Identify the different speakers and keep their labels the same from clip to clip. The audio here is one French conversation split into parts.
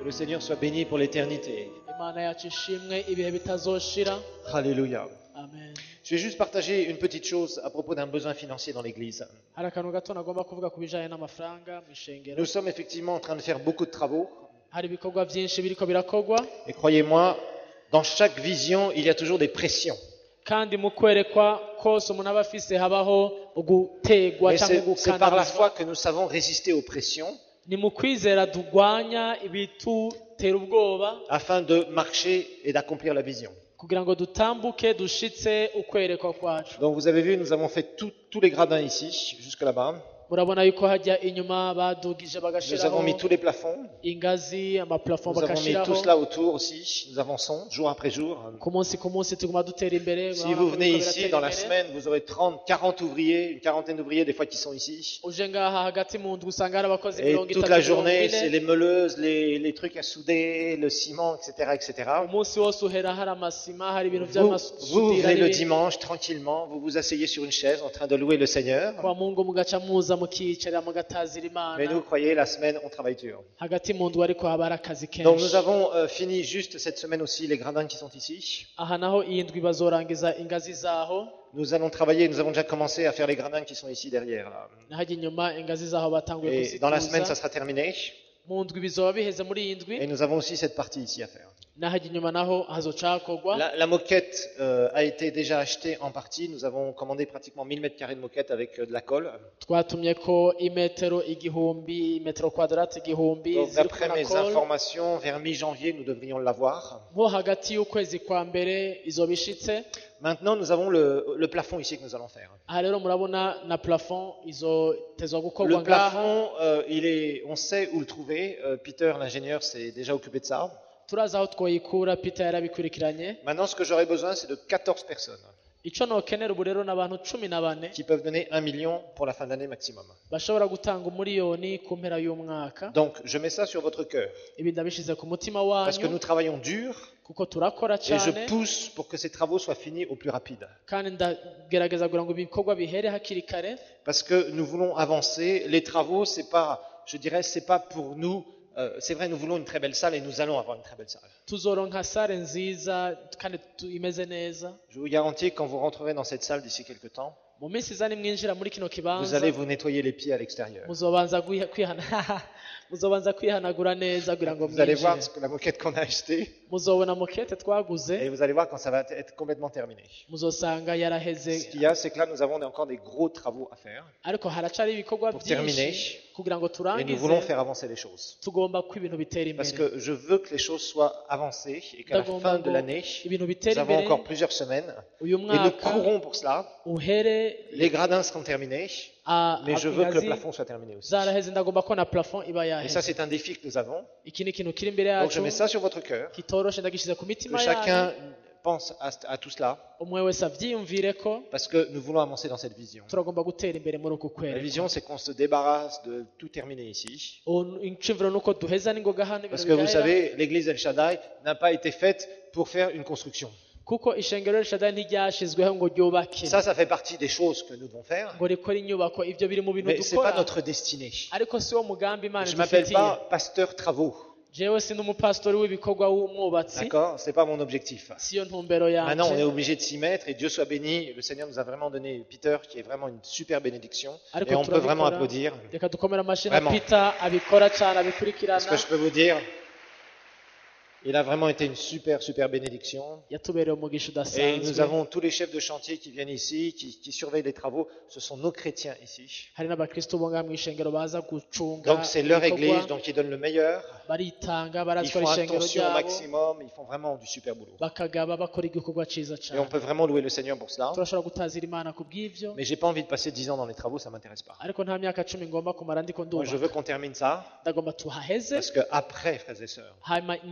Speaker 1: Que le Seigneur soit béni pour l'éternité.
Speaker 2: Imana yacu ishimwe ibihe bitazoshira.
Speaker 1: Alléluia.
Speaker 2: Amen.
Speaker 1: Je vais juste partager une petite chose à propos d'un besoin financier dans l'Église.
Speaker 2: Hari akantu gato nagomba kuvuga ku bijanye n'amafaranga mu ishengero.
Speaker 1: Nous sommes effectivement en train de faire beaucoup de travaux.
Speaker 2: Hari ibikorwa byinshi biriko birakogwa,
Speaker 1: Et croyez-moi, dans chaque vision, il y a toujours des pressions.
Speaker 2: kandi mu kwerekwa kose umuntu aba afise habaho ugutegwa
Speaker 1: Mais
Speaker 2: cyangwa
Speaker 1: c'est par la foi
Speaker 2: gukandamizwa.
Speaker 1: que nous savons résister aux pressions
Speaker 2: Ni mu kwizera turwanya ibitutera ubwoba
Speaker 1: afin de marcher et d'accomplir la vision.
Speaker 2: kugira ngo dutambuke dushitse ukwerekwa kwacu.
Speaker 1: Donc vous avez vu, nous avons fait tous les gradins ici, jusque là-bas.
Speaker 2: Murabona yuko hajya inyuma badugije
Speaker 1: Nous avons
Speaker 2: bagashiraho
Speaker 1: mis tous les plafonds.
Speaker 2: ingazi, amaplafond
Speaker 1: Nous avons mis
Speaker 2: bagashiraho.
Speaker 1: tout cela autour aussi. Nous avançons jour après jour.
Speaker 2: Ku munsi tuguma dutera imbere.
Speaker 1: Si
Speaker 2: murabona
Speaker 1: vous
Speaker 2: ko
Speaker 1: venez
Speaker 2: biriko
Speaker 1: ici
Speaker 2: biratera
Speaker 1: dans la
Speaker 2: imbere.
Speaker 1: semaine, vous aurez 30, 40 ouvriers, une quarantaine d'ouvriers des fois qui sont ici.
Speaker 2: Uje ngaha hagati mu ndwi usanga hari abakozi
Speaker 1: Et
Speaker 2: 30
Speaker 1: toute la journée,
Speaker 2: 40.
Speaker 1: c'est les meuleuses, les trucs à souder, le ciment, etc., etc.
Speaker 2: Umunsi wose uhera hari amasima, hari ibintu
Speaker 1: Vous
Speaker 2: by'amasudira
Speaker 1: venez le
Speaker 2: n'ibindi.
Speaker 1: dimanche tranquillement, vous vous asseyez sur une chaise en train de louer le Seigneur.
Speaker 2: Kwa Mungu mugaca muza mukiyicarira mugatazira
Speaker 1: Mais
Speaker 2: Imana.
Speaker 1: nous, croyez, la semaine, on travaille dur.
Speaker 2: Hagati mu ndwi ariko haba hari akazi
Speaker 1: Donc nous
Speaker 2: kenshi.
Speaker 1: avons fini juste cette semaine aussi les gradins qui sont ici.
Speaker 2: Aha naho iyi ndwi bazorangiza ingazi zaho.
Speaker 1: Nous allons travailler, nous avons déjà commencé à faire les gradins qui sont ici derrière. Là.
Speaker 2: Nahajya inyuma ingazi zaho batanguye
Speaker 1: Et dans la semaine, ça
Speaker 2: kuzikuza.
Speaker 1: sera terminé.
Speaker 2: Mu ndwi bizoba biheze muri iyi
Speaker 1: Et
Speaker 2: ndwi.
Speaker 1: nous avons aussi cette partie ici à faire.
Speaker 2: Nahajya inyuma naho hazoca hakorwa.
Speaker 1: La moquette a été déjà achetée en partie. Nous avons commandé pratiquement 1000 mètres carrés de moquette avec de la colle.
Speaker 2: Twatumye ko imetero igihumbi, imetero kwadrate igihumbi
Speaker 1: Donc
Speaker 2: ziri
Speaker 1: d'après
Speaker 2: ku
Speaker 1: mes
Speaker 2: makoro.
Speaker 1: informations, vers mi-janvier, nous devrions l'avoir.
Speaker 2: Nko hagati y'ukwezi kwa mbere izoba ishitse.
Speaker 1: Maintenant, nous avons le plafond ici que nous allons faire.
Speaker 2: Aha rero murabona na plafond izotezwa gukorwa
Speaker 1: Le
Speaker 2: ngaha.
Speaker 1: plafond, on sait où le trouver. Peter, l'ingénieur, s'est déjà occupé de ça.
Speaker 2: Turazi aho twoyikura, Peter yarabikurikiranye.
Speaker 1: Maintenant, ce que j'aurais besoin, c'est de 14 personnes
Speaker 2: Ico nokenera ubu rero n'abantu 14
Speaker 1: qui peuvent donner 1 million pour la fin de l'année maximum.
Speaker 2: bashobora gutanga umuriyoni ku mpera y'umwaka.
Speaker 1: Donc, je mets ça sur votre cœur.
Speaker 2: Ibi ndabishize ku mutima
Speaker 1: Parce que
Speaker 2: wanyu
Speaker 1: nous travaillons dur
Speaker 2: kuko turakora
Speaker 1: et je
Speaker 2: cyane,
Speaker 1: pousse pour que ces travaux soient finis au plus rapide.
Speaker 2: kandi ndagerageza kugira ngo ibikorwa bihere hakiri kare.
Speaker 1: Parce que nous voulons avancer. Les travaux, c'est pas, je dirais, c'est pas pour nous. C'est vrai, nous voulons une très belle salle et nous allons avoir une très belle salle.
Speaker 2: Tuzoronka sare nziza kandi imeze neza.
Speaker 1: Je vous garantis, quand vous rentrerez dans cette salle d'ici quelques temps,
Speaker 2: Mu minsi iza nimwinjira muri kino
Speaker 1: vous
Speaker 2: kibanza
Speaker 1: allez vous nettoyer les pieds à l'extérieur.
Speaker 2: muzobanza kwihanagura neza kugira ngo
Speaker 1: Vous allez voir
Speaker 2: mwinjire.
Speaker 1: la moquette qu'on a achetée
Speaker 2: Muzobona mokete
Speaker 1: et
Speaker 2: twaguze,
Speaker 1: vous allez voir quand ça va être complètement terminé.
Speaker 2: muzosanga
Speaker 1: Ce
Speaker 2: yaraheze,
Speaker 1: qu'il y a, c'est que là, nous avons encore des gros travaux à faire
Speaker 2: ariko haracari ibikorwa
Speaker 1: pour terminer.
Speaker 2: byinshi kugira ngo
Speaker 1: Et nous
Speaker 2: turangize.
Speaker 1: voulons faire avancer les choses.
Speaker 2: Tugomba ko ibintu bitera
Speaker 1: Parce
Speaker 2: imbere.
Speaker 1: que je veux que les choses soient avancées et qu'à la
Speaker 2: Ndagomba
Speaker 1: fin de
Speaker 2: ngo
Speaker 1: l'année,
Speaker 2: ibintu
Speaker 1: nous
Speaker 2: bitera
Speaker 1: avons
Speaker 2: imbere
Speaker 1: encore plusieurs semaines
Speaker 2: uyu
Speaker 1: et nous
Speaker 2: mwaka
Speaker 1: courons pour cela.
Speaker 2: uhere.
Speaker 1: Les gradins seront terminés, mais je veux que le plafond soit terminé aussi.
Speaker 2: zaraheze, ndagomba ko na plafond iba
Speaker 1: Et ça,
Speaker 2: yaheze.
Speaker 1: c'est un défi que nous avons.
Speaker 2: Iki ni ikintu kiri imbere
Speaker 1: Donc, je
Speaker 2: yacu
Speaker 1: mets ça sur votre cœur,
Speaker 2: kitoroshe, ndagishize ku
Speaker 1: que
Speaker 2: mitima
Speaker 1: chacun
Speaker 2: yanyu,
Speaker 1: pense à tout cela,
Speaker 2: umwe wese avyiyumvire ko
Speaker 1: parce que nous voulons avancer dans cette vision.
Speaker 2: turagomba gutera imbere muri uku
Speaker 1: La
Speaker 2: kwera.
Speaker 1: vision, c'est qu'on se débarrasse de tout terminer ici.
Speaker 2: Incimviro nuko duheza n'ingoga hano
Speaker 1: Parce
Speaker 2: ibintu
Speaker 1: que vous
Speaker 2: bigahera.
Speaker 1: savez, l'église El Shaddai n'a pas été faite pour faire une construction.
Speaker 2: Kuko ishengero rishada ntiryashizweho ngo ryubake
Speaker 1: Ça fait partie des choses que nous devons faire,
Speaker 2: ngo rikore inyubako. Ivyo biri mu bintu
Speaker 1: mais c'est pas
Speaker 2: dukora,
Speaker 1: notre destinée.
Speaker 2: ariko si wo mugambi Imana
Speaker 1: Je m'appelle
Speaker 2: idufitiye.
Speaker 1: pas pasteur travaux,
Speaker 2: Jewe si n'umupastori w'ibikorwa w'umwubatsi,
Speaker 1: d'accord? C'est pas mon objectif.
Speaker 2: siyo ntumbero
Speaker 1: Maintenant, on est
Speaker 2: yanje.
Speaker 1: obligé de s'y mettre et Dieu soit béni. Le Seigneur nous a vraiment donné Peter, qui est vraiment une super bénédiction.
Speaker 2: Ariko
Speaker 1: Et on peut vraiment
Speaker 2: turabikora.
Speaker 1: applaudir.
Speaker 2: Reka dukomere amashyi na
Speaker 1: Vraiment.
Speaker 2: Peter abikora cyane,
Speaker 1: Parce
Speaker 2: abikurikirana.
Speaker 1: que je peux vous dire, il a vraiment été une super bénédiction.
Speaker 2: Yatubereye umugisha
Speaker 1: Et nous
Speaker 2: udasanzwe.
Speaker 1: avons tous les chefs de chantier qui viennent ici, qui surveillent les travaux. Ce sont nos chrétiens ici.
Speaker 2: Hari n'abakristo bo ngaha mu ishengero baza gucunga
Speaker 1: Donc c'est leur
Speaker 2: ibikorwa,
Speaker 1: église, donc ils donnent le meilleur.
Speaker 2: baritanga
Speaker 1: Ils
Speaker 2: baratwara
Speaker 1: font
Speaker 2: ishengero
Speaker 1: attention au
Speaker 2: ryabo,
Speaker 1: maximum. Ils font vraiment du super boulot.
Speaker 2: bakagaba bakora igikorwa ciza
Speaker 1: Et on
Speaker 2: cyane.
Speaker 1: peut vraiment louer le Seigneur pour cela.
Speaker 2: Turashobora gutazira Imana ku bw'ivyo,
Speaker 1: Mais j'ai pas envie de passer 10 ans dans les travaux, ça m'intéresse pas.
Speaker 2: ariko nta myaka 10 ngomba kumara ndiko
Speaker 1: Moi, je
Speaker 2: ndubaka.
Speaker 1: veux qu'on termine ça.
Speaker 2: Ndagomba tuhaheze,
Speaker 1: Parce que après, frères et sœurs,
Speaker 2: hanyuma nyuma
Speaker 1: il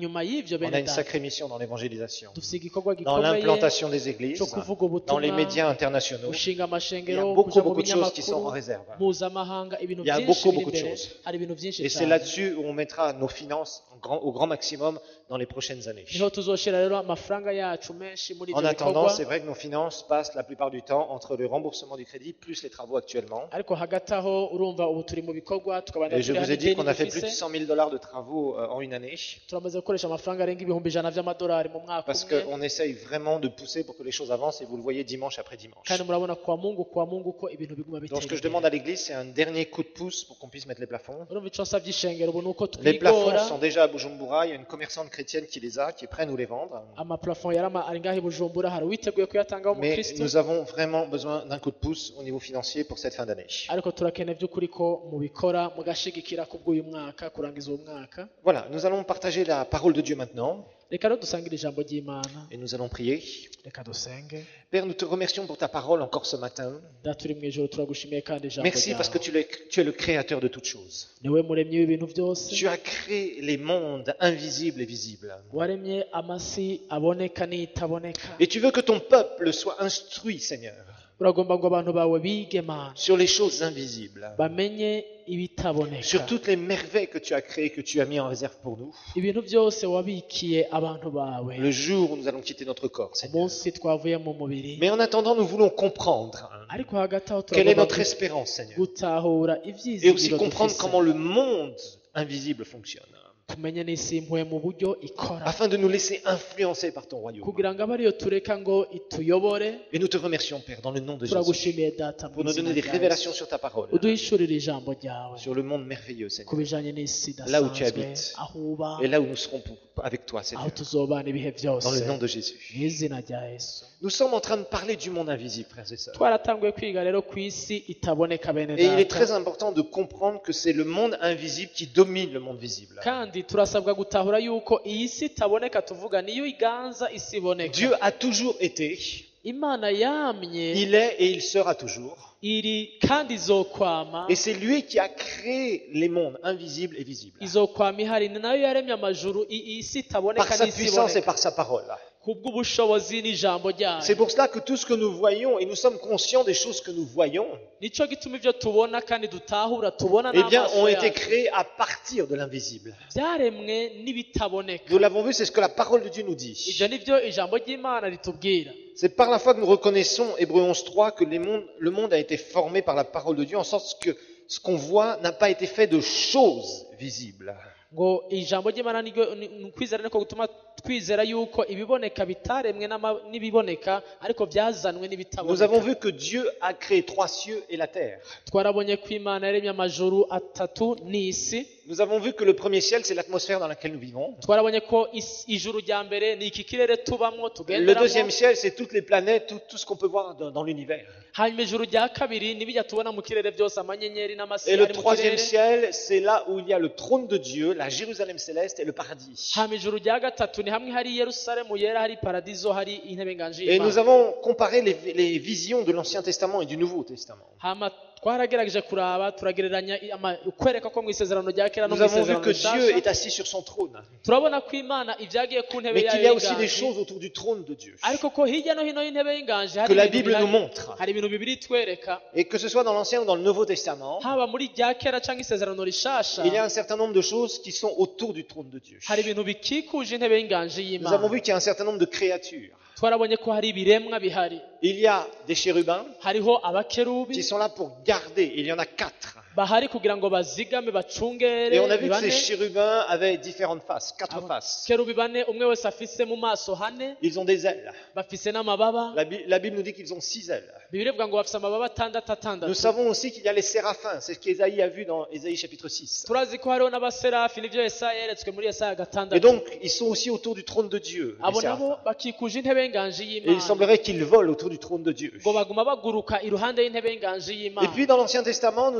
Speaker 2: ivyo
Speaker 1: On
Speaker 2: bene
Speaker 1: a une
Speaker 2: data
Speaker 1: sacrée mission dans l'évangélisation,
Speaker 2: dufise igikorwa
Speaker 1: dans
Speaker 2: gikomeye
Speaker 1: l'implantation des églises,
Speaker 2: cyo kuvuga
Speaker 1: dans les
Speaker 2: ubutumwa
Speaker 1: médias internationaux.
Speaker 2: gushinga
Speaker 1: Il y a
Speaker 2: amashengero
Speaker 1: beaucoup,
Speaker 2: kuja mu
Speaker 1: beaucoup de choses qui sont en
Speaker 2: binyamakuru
Speaker 1: réserve.
Speaker 2: mpuzamahanga ibintu
Speaker 1: Il y a
Speaker 2: byinshi
Speaker 1: beaucoup,
Speaker 2: biri
Speaker 1: beaucoup de
Speaker 2: imbere
Speaker 1: choses.
Speaker 2: hari ibintu byinshi
Speaker 1: Et c'est
Speaker 2: cyane
Speaker 1: là-dessus où on mettra nos finances au grand maximum dans les prochaines années.
Speaker 2: niho tuzoshira rero amafaranga yacu menshi muri
Speaker 1: En
Speaker 2: ibyo
Speaker 1: attendant,
Speaker 2: bikorwa
Speaker 1: c'est vrai que nos finances passent la plupart du temps entre le remboursement du crédit plus les travaux actuellement.
Speaker 2: ariko hagati aho urumva ubu turi mu bikorwa tukabana
Speaker 1: Et je
Speaker 2: turi
Speaker 1: vous ai
Speaker 2: hari
Speaker 1: dit
Speaker 2: ideni
Speaker 1: qu'on a fait plus de
Speaker 2: dufise
Speaker 1: 100 000 $ de travaux en une année,
Speaker 2: turamaze gukoresha amafaranga arenga ibihumbi ijana by'amadolari mu mwaka
Speaker 1: parce
Speaker 2: umwe
Speaker 1: qu'on essaye vraiment de pousser pour que les choses avancent, et vous le voyez dimanche après dimanche.
Speaker 2: kandi murabona kwa mungu ko ibintu biguma
Speaker 1: Donc
Speaker 2: bitera
Speaker 1: ce que je
Speaker 2: imbere.
Speaker 1: demande à l'Église, c'est un dernier coup de pouce pour qu'on puisse mettre les plafonds.
Speaker 2: urumva icyo nsabye ishengero ubu ni uko
Speaker 1: Les plafonds
Speaker 2: twigora
Speaker 1: sont déjà à Bujumbura, il y a une commerçante chrétienne qui les a, qui est prête à nous les vendre.
Speaker 2: amaplafon ari ngaho i bujumbura hari uwiteguye kuyatangaho
Speaker 1: Mais
Speaker 2: umukristo
Speaker 1: nous avons vraiment besoin d'un coup de pouce au niveau financier pour cette fin d'année.
Speaker 2: ariko turakeneye by'ukuri ko mubikora mugashigikira kubw'uyu mwaka kurangiza uwo mwaka
Speaker 1: Voilà, nous allons partager la parole de Dieu maintenant
Speaker 2: reka rero dusangire ijambo ry'imana
Speaker 1: et nous allons prier.
Speaker 2: reka dusenge
Speaker 1: Père, nous te remercions pour ta parole encore ce matin.
Speaker 2: data uri mu ijoro turagushimiye kandi ijambo
Speaker 1: Merci parce que
Speaker 2: ryawe
Speaker 1: tu es le créateur de toutes choses.
Speaker 2: niwe muremyi w'ibintu byose
Speaker 1: Tu as créé les mondes invisibles et visibles.
Speaker 2: waremye amasi aboneka n'itaboneka
Speaker 1: Et tu veux que ton peuple soit instruit, Seigneur,
Speaker 2: uragomba ngo abantu bawe bige mana
Speaker 1: sur les choses invisibles,
Speaker 2: bamenye ibitaboneka
Speaker 1: sur toutes les merveilles que tu as créées, que tu as mis en réserve pour nous,
Speaker 2: ibintu byose wabikiye abantu bawe
Speaker 1: le jour où nous allons quitter notre corps, Seigneur.
Speaker 2: umunsi twavuye mu mubiri
Speaker 1: Mais en attendant, nous voulons comprendre
Speaker 2: ariko hagati aho
Speaker 1: quelle est
Speaker 2: turagomba
Speaker 1: notre espérance, Seigneur,
Speaker 2: gutahura
Speaker 1: et aussi
Speaker 2: ibyizigiro
Speaker 1: comprendre
Speaker 2: dufise
Speaker 1: comment le monde invisible fonctionne,
Speaker 2: tumenye n'isi impuye mu buryo ikora
Speaker 1: afin de nous laisser influencer par ton royaume.
Speaker 2: kugira ngo abe ariyo tureka ngo ituyobore
Speaker 1: Et nous te remercions, Père, dans le nom de Jésus,
Speaker 2: turagushimiye data mu
Speaker 1: pour nous
Speaker 2: izina
Speaker 1: donner des
Speaker 2: rya
Speaker 1: révélations
Speaker 2: Yesu.
Speaker 1: sur ta parole,
Speaker 2: uduhishurire ijambo ryawe
Speaker 1: sur le monde merveilleux,
Speaker 2: ku
Speaker 1: Seigneur,
Speaker 2: bijanye n'isi
Speaker 1: là où tu
Speaker 2: idasanzwe
Speaker 1: habites,
Speaker 2: aho uba
Speaker 1: et là où nous serons avec toi,
Speaker 2: aho
Speaker 1: Seigneur,
Speaker 2: tuzobana ibihe byose
Speaker 1: dans le nom de Jésus.
Speaker 2: mu izina rya yesu
Speaker 1: Nous sommes en train de parler du monde invisible, frères et sœurs.
Speaker 2: twaratanguye kwiga rero ku isi itaboneka bene
Speaker 1: Et il est
Speaker 2: data
Speaker 1: très important de comprendre que c'est le monde invisible qui domine le monde visible.
Speaker 2: kandi turasabwa gutahura yuko iyi si itaboneka tuvuga niyo iganza isi iboneka
Speaker 1: Dieu a toujours été,
Speaker 2: imana yamye
Speaker 1: il est et il sera toujours.
Speaker 2: iri kandi izokwama
Speaker 1: Et c'est lui qui a créé les mondes invisibles et visibles.
Speaker 2: izokwama ihari ni nayo yaremye amajuru isi itaboneka
Speaker 1: Par sa
Speaker 2: n'isi
Speaker 1: puissance et
Speaker 2: iboneka
Speaker 1: par sa parole.
Speaker 2: kubw'ubushobozi n'ijambo
Speaker 1: C'est
Speaker 2: ryayo
Speaker 1: pour cela que tout ce que nous voyons, et nous sommes conscients des choses que nous voyons,
Speaker 2: nicyo gituma ibyo tubona kandi dutahura tubona
Speaker 1: eh bien,
Speaker 2: n'amaso
Speaker 1: ont été
Speaker 2: yacu
Speaker 1: créés à partir de l'invisible.
Speaker 2: byaremwe n'ibitaboneka
Speaker 1: Nous l'avons vu, c'est ce que la parole de Dieu nous dit.
Speaker 2: ibyo ni byo ijambo ry'imana ritubwira
Speaker 1: C'est par la foi que nous reconnaissons, Hébreux 11.3, que le monde a été formé par la parole de Dieu, en sorte que ce qu'on voit n'a pas été fait de choses visibles.
Speaker 2: ngo ijambo ry'imana ni ukwizera niko gutuma twizera yuko ibiboneka bitaremwe n'ibiboneka ariko byazanwe
Speaker 1: Nous avons
Speaker 2: n'ibitaboneka
Speaker 1: vu que Dieu a créé 3 cieux et la terre.
Speaker 2: twarabonye ko imana yaremye amajuru atatu n'isi
Speaker 1: Nous avons vu que le premier ciel, c'est l'atmosphère dans laquelle nous vivons.
Speaker 2: twarabonye ko ijuru rya mbere ni iki kirere tubamwo
Speaker 1: Le
Speaker 2: tugenderamo
Speaker 1: deuxième ciel, c'est toutes les planètes, tout ce qu'on peut voir dans l'univers.
Speaker 2: hanyuma ijuru rya kabiri n'ibijya tubona mu kirere byose amanyenyeri n'amasi
Speaker 1: Et le
Speaker 2: ari mu
Speaker 1: troisième
Speaker 2: kirere
Speaker 1: ciel, c'est là où il y a le trône de Dieu, la Jérusalem céleste et le paradis.
Speaker 2: hanyuma ijuru rya gatatu ni hamwe hari yerusalemu yera hari paradizo hari intebe nganje
Speaker 1: Et nous
Speaker 2: y'imana
Speaker 1: avons comparé les visions de l'Ancien Testament et du Nouveau Testament.
Speaker 2: hanyuma twaragerageje kuraba turagereranya kwereka ko mu isezerano rya kera no
Speaker 1: Nous
Speaker 2: mu
Speaker 1: avons vu
Speaker 2: isezerano
Speaker 1: que Dieu
Speaker 2: rishasha
Speaker 1: est assis sur son trône,
Speaker 2: turabona ko imana ibyagiye ku ntebe
Speaker 1: mais qu'il y
Speaker 2: yayo
Speaker 1: a aussi des
Speaker 2: y'inganji
Speaker 1: choses autour du trône de Dieu,
Speaker 2: ariko ko hirya no hino y'intebe y'inganji
Speaker 1: que
Speaker 2: hari
Speaker 1: la
Speaker 2: ibintu
Speaker 1: Bible nous
Speaker 2: bihari.
Speaker 1: montre.
Speaker 2: hari ibintu bibiri twereka
Speaker 1: Et que ce soit dans l'Ancien ou dans le Nouveau Testament,
Speaker 2: haba muri rya kera cyangwa isezerano rishasha
Speaker 1: il y a un certain nombre de choses qui sont autour du trône de Dieu.
Speaker 2: hari ibintu bikikuje intebe y'inganji
Speaker 1: Nous avons
Speaker 2: y'imana
Speaker 1: vu qu'il y a un certain nombre de créatures.
Speaker 2: twarabonye ko hari ibiremwa bihari
Speaker 1: Il y a des chérubins
Speaker 2: hariho
Speaker 1: qui
Speaker 2: abakerubi
Speaker 1: sont là pour garder. Il y en a 4.
Speaker 2: bahari kugira ngo bazigame bacungere
Speaker 1: Et on a vu que
Speaker 2: bane
Speaker 1: ces chérubins avaient différentes faces, 4 faces.
Speaker 2: kerubi bane umwe wese afise mu maso hane
Speaker 1: Ils ont des ailes.
Speaker 2: bafise n'amababa
Speaker 1: La Bible nous dit qu'ils ont 6 ailes.
Speaker 2: bibiri ivuga ngo bafise amababa atandatu
Speaker 1: Nous
Speaker 2: atandatu
Speaker 1: savons aussi qu'il y a les séraphins. C'est ce qu'Ésaïe a vu dans Ésaïe chapitre 6.
Speaker 2: turazi ko hariho n'abaserafi nibyo yesaya yeretswe muri yesaya
Speaker 1: Et
Speaker 2: gatandatu
Speaker 1: donc, ils sont aussi autour du trône de Dieu. les
Speaker 2: abo
Speaker 1: séraphins.
Speaker 2: nabo bakikuje intebe y'inganji
Speaker 1: Et il
Speaker 2: y'imana
Speaker 1: semblerait qu'ils volent autour du trône de Dieu.
Speaker 2: ngo baguma baguruka iruhande y'intebe y'inganji
Speaker 1: Et
Speaker 2: y'imana
Speaker 1: puis dans l'Ancien Testament, nous avons aussi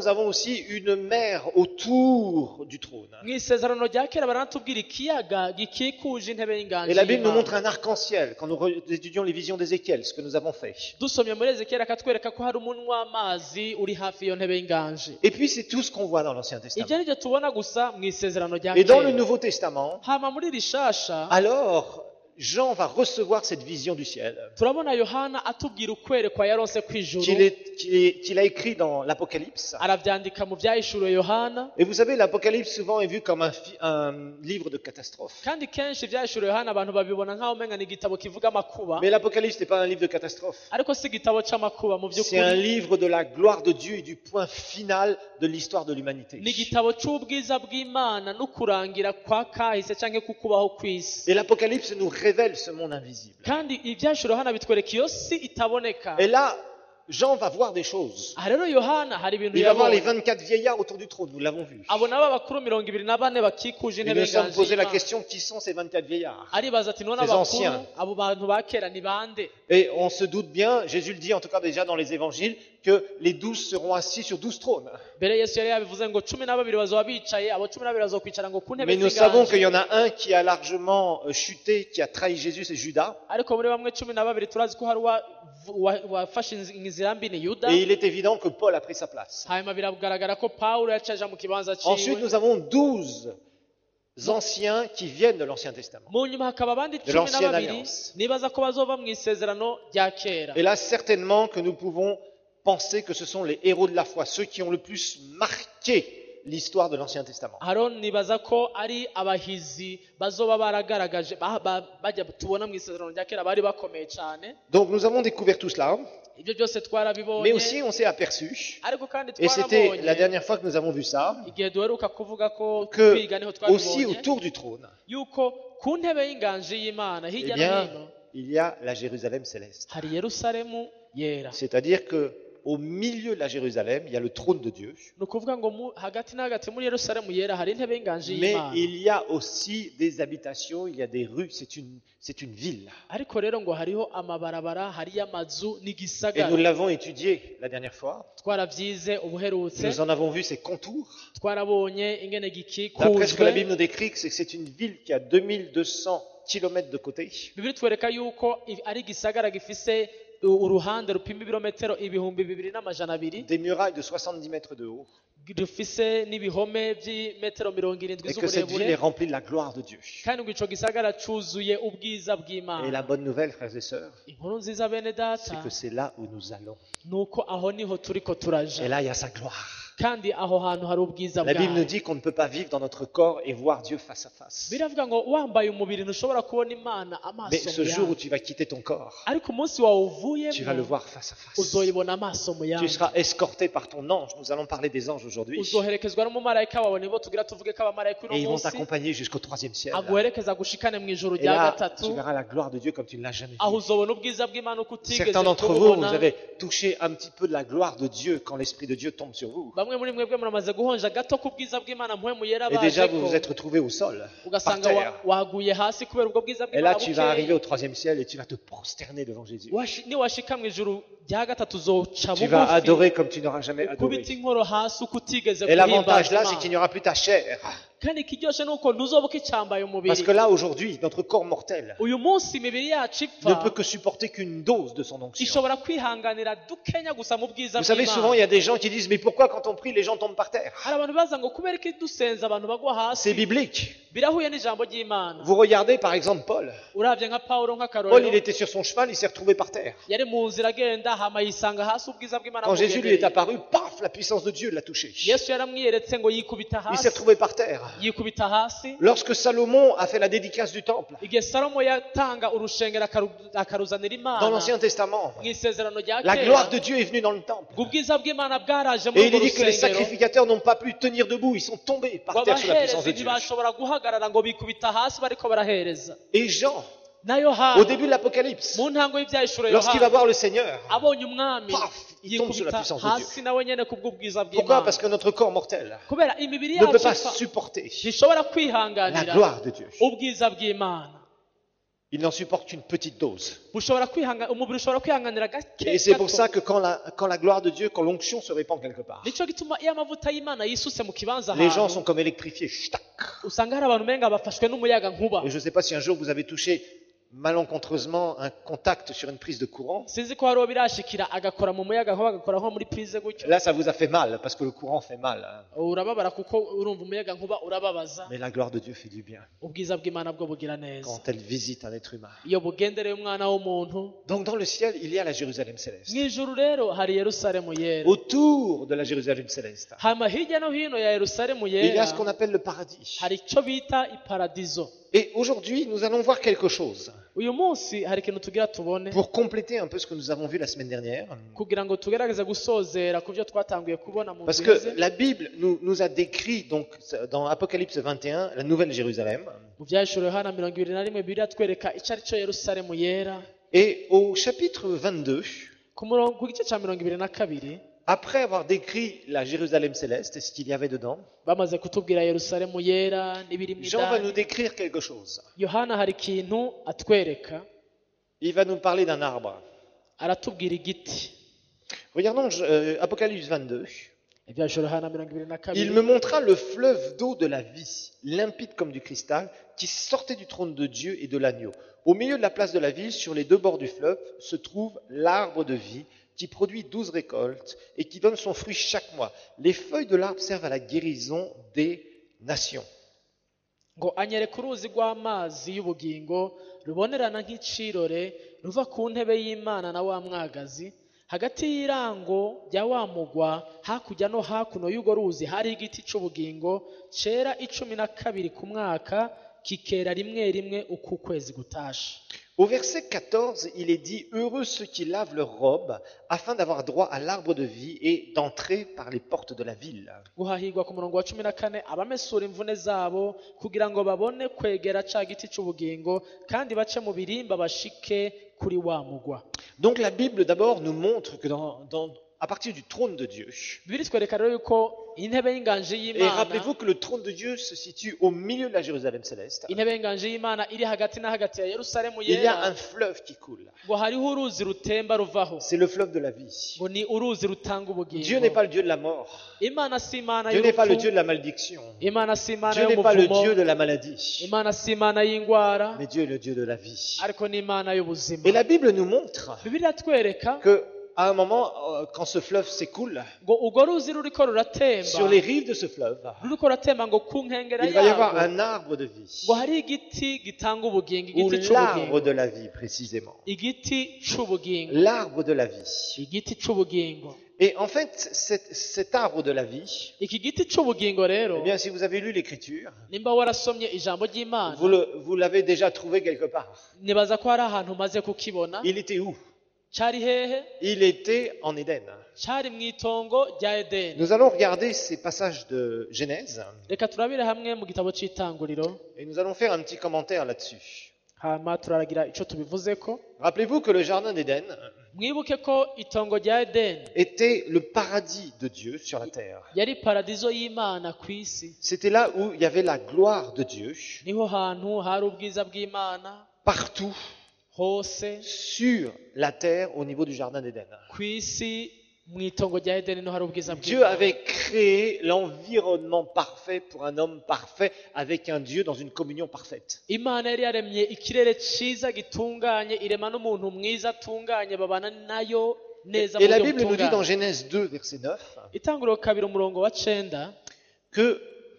Speaker 1: aussi une mer autour du trône.
Speaker 2: mu isezerano rya kera baranatubwira ikiyaga gikikuje intebe y'inganji
Speaker 1: Et la Bible nous
Speaker 2: y'Imana.
Speaker 1: montre un arc-en-ciel quand nous étudions les visions d'Ézéchiel, ce que nous avons fait.
Speaker 2: dusomye muri ezekiyeli akatwereka ko hari umunwa w'amazi uri hafi y'iyo ntebe y'inganji.
Speaker 1: Et puis c'est tout ce qu'on voit dans l'Ancien
Speaker 2: ibyo
Speaker 1: Testament.
Speaker 2: ni byo tubona gusa mu isezerano rya
Speaker 1: Et dans le
Speaker 2: kera.
Speaker 1: Nouveau Testament,
Speaker 2: hama muri rishasha
Speaker 1: alors Jean va recevoir cette vision du ciel
Speaker 2: turabona yohana atubwira ukwerekwa yaronse kw'ijuru,
Speaker 1: qu'il a écrit dans l'Apocalypse.
Speaker 2: arabyandika mu byahishuriwe yohana.
Speaker 1: Et vous savez, l'Apocalypse souvent est vu comme un livre de catastrophe.
Speaker 2: kandi kenshi ibyahishuriwe yohana abantu babibona nk'aho umenga ni igitabo kivuga amakuba,
Speaker 1: Mais l'Apocalypse n'est pas un livre de catastrophe.
Speaker 2: ariko si igitabo c'amakuba mu
Speaker 1: C'est un
Speaker 2: by'ukuri.
Speaker 1: livre de la gloire de Dieu et du point final de l'histoire de l'humanité.
Speaker 2: ni igitabo c'ubwiza bw'imana no kurangira kwa kahise canke kukubaho kw'isi.
Speaker 1: Et l'Apocalypse nous révèle ce monde invisible.
Speaker 2: kandi ibyahishuriwe yohana bitwereka iyo si itaboneka.
Speaker 1: Et là, Jean va voir des choses.
Speaker 2: aha rero yohana hari ibintu
Speaker 1: Il va voir les
Speaker 2: yabonye.
Speaker 1: 24 vieillards autour du trône, nous l'avons vu.
Speaker 2: abona b'abakuru 24 bakikuje
Speaker 1: Et
Speaker 2: intebe
Speaker 1: nous sommes
Speaker 2: y'inganji
Speaker 1: posé la
Speaker 2: y'Imana.
Speaker 1: question, qui sont ces 24 vieillards?
Speaker 2: aribaza ati none
Speaker 1: Ces
Speaker 2: abakuru
Speaker 1: anciens.
Speaker 2: abo bantu ba kera ni bande?
Speaker 1: Et on se doute bien, Jésus le dit en tout cas déjà dans les évangiles, que les 12 seront assis sur 12 trônes.
Speaker 2: mbere yesu yari yabivuze ngo 12 bazoba bicaye, abo 12 bazokwicara ngo ku ntebe
Speaker 1: Mais nous savons qu'il y
Speaker 2: z'inganji.
Speaker 1: en a un qui a largement chuté, qui a trahi Jésus, c'est Judas.
Speaker 2: ariko muri bamwe 12 turazi ko hari wafashe inzira mbi ni yuda.
Speaker 1: Et il est évident que Paul a pris sa place.
Speaker 2: hanyuma biragaragara ko pawulo yacaja mu kibanza
Speaker 1: Ensuite,
Speaker 2: ciwe.
Speaker 1: nous avons 12 anciens qui viennent de l'Ancien Testament.
Speaker 2: mu nyuma hakaba abandi
Speaker 1: De l'ancienne
Speaker 2: 12
Speaker 1: alliance.
Speaker 2: nibaza ko bazova mu isezerano rya kera.
Speaker 1: Et là, certainement que nous pouvons penser que ce sont les héros de la foi, ceux qui ont le plus marqué l'histoire de l'Ancien Testament.
Speaker 2: haro nibaza ko ari abahizi bazoba baragaragaje bajya tubona mu isezerano rya kera bari bakomeye cyane.
Speaker 1: Donc nous avons découvert tout cela,
Speaker 2: ibyo byose
Speaker 1: mais
Speaker 2: twarabibonye,
Speaker 1: aussi on s'est aperçu,
Speaker 2: ariko kandi
Speaker 1: et c'était la
Speaker 2: twarabonye
Speaker 1: dernière fois que nous avons vu ça,
Speaker 2: igihe duheruka kuvuga ko
Speaker 1: que
Speaker 2: kwiga niho
Speaker 1: aussi
Speaker 2: twabibonye
Speaker 1: autour du trône,
Speaker 2: yuko ku ntebe y'inganji y'Imana
Speaker 1: eh
Speaker 2: hirya no
Speaker 1: bien,
Speaker 2: hino
Speaker 1: il y a la Jérusalem céleste.
Speaker 2: hari Yerusalemu yera.
Speaker 1: C'est-à-dire que au milieu de la Jérusalem, il y a le trône de Dieu,
Speaker 2: ni ukuvuga ngo hagati na hagati muri Yerusalemu yera hari intebe y'inganji
Speaker 1: mais
Speaker 2: y'Imana.
Speaker 1: il y a aussi des habitations, il y a des rues, c'est une ville.
Speaker 2: ariko rero ngo hariho amabarabara, hariyo amazu
Speaker 1: Et
Speaker 2: n'igisagara.
Speaker 1: nous l'avons étudié la dernière fois.
Speaker 2: twarabyize ubuherutse,
Speaker 1: Nous en avons vu ses contours.
Speaker 2: twarabonye ingene
Speaker 1: D'après ce que la
Speaker 2: gikikujwe.
Speaker 1: Bible nous décrit, c'est que c'est une ville qui a 2200 kilomètres de côté.
Speaker 2: bibiri twereka yuko ari igisagara gifise uruhande rupima ibirometero 2200,
Speaker 1: Des murailles de 70 mètres de haut.
Speaker 2: rufise n'ibihome by'imetero 70
Speaker 1: Et que cette ville est
Speaker 2: z'uburebure,
Speaker 1: remplie de la gloire de Dieu.
Speaker 2: kandi ngo ico gisagara cuzuye ubwiza
Speaker 1: Et la
Speaker 2: bw'Imana.
Speaker 1: bonne nouvelle, frères et sœurs,
Speaker 2: inkuru nziza bene
Speaker 1: c'est
Speaker 2: data
Speaker 1: que c'est là où nous allons.
Speaker 2: nuko aho niho turiko
Speaker 1: Et
Speaker 2: turaja,
Speaker 1: là, il y a sa gloire.
Speaker 2: kandi aho hantu hari ubwiza
Speaker 1: La Bible nous
Speaker 2: bwayo.
Speaker 1: dit qu'on ne peut pas vivre dans notre corps et voir Dieu face à face.
Speaker 2: biravuga ngo wambaye umubiri ntushobora kubona Imana
Speaker 1: Mais
Speaker 2: amaso
Speaker 1: ce
Speaker 2: mu
Speaker 1: jour où
Speaker 2: yandi,
Speaker 1: tu vas quitter ton corps,
Speaker 2: ariko umunsi wawe
Speaker 1: tu vas le
Speaker 2: uvuyemo
Speaker 1: voir face à face.
Speaker 2: uzoyibona amaso mu
Speaker 1: Tu
Speaker 2: yandi.
Speaker 1: seras escorté par ton ange. Nous allons parler des anges aujourd'hui.
Speaker 2: uzoherekezwa n'umumarayika wawe, nibo tugira tuvuge ko abamarayika uno
Speaker 1: Et ils vont
Speaker 2: munsi
Speaker 1: t'accompagner jusqu'au 3e ciel.
Speaker 2: aguherekeza gushikane mu ijoro
Speaker 1: Et
Speaker 2: rya
Speaker 1: là,
Speaker 2: gatatu,
Speaker 1: tu verras la gloire de Dieu comme tu ne l'as jamais
Speaker 2: aho
Speaker 1: vu.
Speaker 2: uzobona ubwiza bw'Imana uko utigeze
Speaker 1: Certains d'entre vous, vous
Speaker 2: kububona.
Speaker 1: avez touché un petit peu de la gloire de Dieu quand l'Esprit de Dieu tombe sur vous.
Speaker 2: bamwe muri mwebwe muramaze guhonja gato ku bwiza bw'Imana, mpwemu yera
Speaker 1: Et déjà,
Speaker 2: baje
Speaker 1: vous
Speaker 2: ko
Speaker 1: vous êtes retrouvé au sol, par
Speaker 2: ugasanga
Speaker 1: terre.
Speaker 2: waguye hasi kubera ubwo bwiza
Speaker 1: Et là,
Speaker 2: bw'Imana
Speaker 1: tu vas arriver au
Speaker 2: bukeye.
Speaker 1: 3e ciel et tu vas te prosterner devant Jésus.
Speaker 2: niwashika mu ijoro rya gatatu uzoca
Speaker 1: Tu vas
Speaker 2: bugufi
Speaker 1: adorer comme tu n'auras jamais adoré.
Speaker 2: ukubita inkoro hasi uko utigeze
Speaker 1: Et l'avantage là,
Speaker 2: guhimbaza
Speaker 1: c'est qu'il n'y
Speaker 2: Imana.
Speaker 1: aura plus ta chair.
Speaker 2: kandi ikiryoshe ni uko ntuzoba ukicambaye
Speaker 1: Parce
Speaker 2: umubiri.
Speaker 1: que là, aujourd'hui, notre corps mortel
Speaker 2: uyu munsi imibiri yacu
Speaker 1: ne
Speaker 2: ipfa
Speaker 1: peut que supporter qu'une dose de son onction.
Speaker 2: ishobora kwihanganira dukenya gusa mu bwiza
Speaker 1: Vous savez, souvent, il y a des gens qui disent, mais pourquoi quand on prie, les gens tombent par terre?
Speaker 2: hari abantu baza ngo kubera ko dusenza abantu bagwa
Speaker 1: C'est
Speaker 2: hasi,
Speaker 1: biblique.
Speaker 2: birahuye n'ijambo ry'Imana.
Speaker 1: Vous regardez, par exemple, Paul.
Speaker 2: uravye nka Pawulo
Speaker 1: Paul, il
Speaker 2: nk'akarorero,
Speaker 1: était sur son cheval, il s'est retrouvé par terre.
Speaker 2: yari mu nzira agenda hama yisanga hasi ubwiza bw'Imana
Speaker 1: Quand Jésus lui est
Speaker 2: bumugendeye.
Speaker 1: apparu, paf, la puissance de Dieu l'a touché.
Speaker 2: yesu yaramwiyeretse ngo yikubita
Speaker 1: Il s'est
Speaker 2: hasi,
Speaker 1: retrouvé par terre.
Speaker 2: yikubita hasi.
Speaker 1: Lorsque Salomon a fait la dédicace du temple,
Speaker 2: igihe salomo yatanga urushengero akaruzanira
Speaker 1: dans
Speaker 2: Imana
Speaker 1: l'Ancien Testament,
Speaker 2: mu isezerano rya
Speaker 1: la gloire
Speaker 2: kera,
Speaker 1: de Dieu est venue dans le temple.
Speaker 2: ubwiza bw'Imana bwaraje
Speaker 1: Et
Speaker 2: muri
Speaker 1: il
Speaker 2: urwo
Speaker 1: est dit que les
Speaker 2: rusengero,
Speaker 1: sacrificateurs n'ont pas pu tenir debout, ils sont tombés par terre sous la puissance
Speaker 2: abaherezi
Speaker 1: de Dieu.
Speaker 2: ntibashobora guhagarara ngo bikubita hasi bariko barahereza.
Speaker 1: Et Jean,
Speaker 2: na
Speaker 1: au
Speaker 2: Yohana
Speaker 1: début de l'Apocalypse,
Speaker 2: mu ntango y'ibyahishuro
Speaker 1: lorsqu'il va
Speaker 2: Yohana
Speaker 1: voir le Seigneur,
Speaker 2: abonye umwami
Speaker 1: paf, il tombe sous la
Speaker 2: yikubita
Speaker 1: puissance de Dieu.
Speaker 2: hasi nawe nyene kubw'ubwiza
Speaker 1: Pourquoi?
Speaker 2: bw'Imana,
Speaker 1: Parce que notre corps mortel
Speaker 2: kubera imibiri
Speaker 1: ne peut
Speaker 2: yacu
Speaker 1: pas
Speaker 2: ipfa
Speaker 1: supporter
Speaker 2: ntishobora
Speaker 1: la
Speaker 2: kwihanganira
Speaker 1: gloire de Dieu.
Speaker 2: ubwiza bw'Imana.
Speaker 1: il n'en supporte qu'une petite dose.
Speaker 2: umubiri ushobora kwihanganira
Speaker 1: Et
Speaker 2: gake
Speaker 1: c'est pour
Speaker 2: gato.
Speaker 1: ça que quand la gloire de Dieu, quand l'onction se répand quelque part,
Speaker 2: nicyo gituma iyo amavuta y'imana yisutse mu kibanza
Speaker 1: les gens
Speaker 2: ahantu
Speaker 1: sont comme électrifiés. Ch'tac.
Speaker 2: usanga hari abantu umenga bafashwe n'umuyaga nkuba.
Speaker 1: Et je ne sais pas si un jour vous avez touché malencontreusement un contact sur une prise de courant.
Speaker 2: sinzi ko hariho birashikira agakora mu muyaga nkuba agakora nko muri prize gutyo.
Speaker 1: Là, ça vous a fait mal, parce que le courant fait mal. Hein.
Speaker 2: urababara kuko urumva umuyaga nkuba urababaza.
Speaker 1: Mais la gloire de Dieu fait du bien
Speaker 2: ubwiza bw'imana bwo bugira neza
Speaker 1: quand elle visite un être humain.
Speaker 2: iyo bugendereye umwana w'umuntu.
Speaker 1: Donc dans le ciel, il y a la Jérusalem céleste.
Speaker 2: mu ijuru rero hari yerusalemu yera.
Speaker 1: Autour de la Jérusalem céleste,
Speaker 2: hama hirya no hino ya yerusalemu
Speaker 1: il y a
Speaker 2: yera
Speaker 1: ce qu'on appelle le paradis.
Speaker 2: hari icyo bita iparadizo.
Speaker 1: Et aujourd'hui, nous allons voir quelque chose
Speaker 2: uyu munsi hari ikintu tugira tubone
Speaker 1: pour compléter un peu ce que nous avons vu la semaine dernière.
Speaker 2: kugira ngo tugerageze gusozera ku byo twatanguye kubona mu
Speaker 1: Parce
Speaker 2: ndwi
Speaker 1: que
Speaker 2: iheze.
Speaker 1: la Bible nous a décrit, donc, dans Apocalypse 21, la nouvelle Jérusalem.
Speaker 2: mu byahishuriwe Yohana 21 bibiri atwereka icyo ari cyo yerusalemu yera.
Speaker 1: Et au chapitre 22,
Speaker 2: ku gice cya 22
Speaker 1: après avoir décrit la Jérusalem céleste et ce qu'il y avait dedans,
Speaker 2: bamaze kutubwira yerusalemu yera n'ibiri mu
Speaker 1: Jean va nous
Speaker 2: idani,
Speaker 1: décrire quelque chose.
Speaker 2: yohana hari ikintu atwereka.
Speaker 1: Il va nous parler d'un arbre.
Speaker 2: aratubwira igiti.
Speaker 1: Regardons Apocalypse 22.
Speaker 2: ibyahishuriwe Yohana 22
Speaker 1: Il me montra le fleuve d'eau de la vie, limpide comme du cristal, qui sortait du trône de Dieu et de l'agneau. Au milieu de la place de la ville, sur les deux bords du fleuve, se trouve l'arbre de vie, qui produit 12 récoltes et qui donne son fruit chaque mois. Les feuilles de l'arbre servent à la guérison des nations.
Speaker 2: ngo anyereka uruzi rw'amazi y'ubugingo rubonerana nk'icirore ruva ku ntebe y'imana na wa mwagazi. hagati y'irango rya wa mugwa hakurya no hakuno y'urwo ruzi hari igiti cy'ubugingo cyera 12 ku mwaka, kikera rimwe rimwe uko ukwezi gutasha.
Speaker 1: Au verset 14, il est dit « Heureux ceux qui lavent leurs robes, afin d'avoir droit à l'arbre de vie et d'entrer par les portes de la ville. »
Speaker 2: guhahirwa ku murongo wa 14 abamesura imvune zabo kugira ngo babone kwegera ca giti cy'ubugingo kandi bace mu birimba bashike kuri wa mugwa.
Speaker 1: Donc la Bible d'abord nous montre que à partir du trône de Dieu,
Speaker 2: Bibiliya itwereka rero yuko intebe y'inganje
Speaker 1: et
Speaker 2: y'Imana,
Speaker 1: rappelez-vous que le trône de Dieu se situe au milieu de la Jérusalem céleste,
Speaker 2: intebe y'inganje y'Imana iri hagati na hagati ya Yerusalemu
Speaker 1: il y a
Speaker 2: yera,
Speaker 1: un fleuve qui coule.
Speaker 2: ngo hariho uruzi rutemba ruvaho,
Speaker 1: C'est le fleuve de la vie.
Speaker 2: ngo ni uruzi rutanga
Speaker 1: Dieu n'est
Speaker 2: ubugingo.
Speaker 1: pas le Dieu de la mort.
Speaker 2: Imana si imana
Speaker 1: Dieu n'est pas le
Speaker 2: y'urupfu,
Speaker 1: Dieu de la malédiction.
Speaker 2: Imana si imana
Speaker 1: Dieu n'est pas le Dieu
Speaker 2: y'umuvumo,
Speaker 1: de la maladie.
Speaker 2: Imana si imana y'ingwara,
Speaker 1: Mais Dieu est le Dieu de la vie.
Speaker 2: ariko ni imana y'ubuzima.
Speaker 1: Et la Bible nous montre
Speaker 2: Bibiliya itwereka
Speaker 1: que à un moment, quand ce fleuve s'écoule,
Speaker 2: ngo urwo ruzi ruriko ruratemba,
Speaker 1: sur les rives de ce fleuve,
Speaker 2: ruriko ruratemba ngo ku nkengera
Speaker 1: il va y avoir
Speaker 2: yarwo
Speaker 1: un arbre de vie.
Speaker 2: ngo hari igiti gitanga ubugingo,
Speaker 1: Ou
Speaker 2: igiti
Speaker 1: l'arbre
Speaker 2: c'ubugingo,
Speaker 1: de la vie, précisément.
Speaker 2: igiti c'ubugingo,
Speaker 1: L'arbre de la vie.
Speaker 2: igiti c'ubugingo.
Speaker 1: Et en fait, cet arbre de la vie,
Speaker 2: Iki giti c'ubugingo rero,
Speaker 1: eh bien, si vous avez lu l'Écriture,
Speaker 2: nimba warasomye ijambo ry'Imana,
Speaker 1: vous l'avez déjà trouvé quelque part.
Speaker 2: nibaza ko hari ahantu umaze kukibona.
Speaker 1: Il était où?
Speaker 2: Cari hehe?
Speaker 1: Il était en Éden.
Speaker 2: Cari mw'itongo rya Edeni.
Speaker 1: Nous allons regarder ces passages de Genèse
Speaker 2: Reka turabire hamwe mu gitabo c'itanguriro,
Speaker 1: et nous allons faire un petit commentaire là-dessus.
Speaker 2: hama turaragira ico tubivuzeko.
Speaker 1: Rappelez-vous que le jardin d'Éden
Speaker 2: Mwibuke ko itongo rya Edeni
Speaker 1: était le paradis de Dieu sur la terre.
Speaker 2: yari paradizo y'Imana ku isi.
Speaker 1: C'était là où il y avait la gloire de Dieu
Speaker 2: Niho hantu hari ubwiza bw'Imana
Speaker 1: partout
Speaker 2: hose
Speaker 1: sur la terre au niveau du jardin d'Éden.
Speaker 2: ku isi. Mw'itongo rya Edeni niho hari ubwiza
Speaker 1: Dieu
Speaker 2: bw'Imana.
Speaker 1: avait créé l'environnement parfait pour un homme parfait avec un Dieu dans une communion parfaite.
Speaker 2: Imana yari yaremye ikirere ciza gitunganye, irema n'umuntu mwiza atunganye, babana nayo neza mu
Speaker 1: Et la
Speaker 2: buryo
Speaker 1: Bible nous dit dans
Speaker 2: butunganye.
Speaker 1: Genèse 2, verset 9,
Speaker 2: Itanguriro 2 umurongo wa 9
Speaker 1: que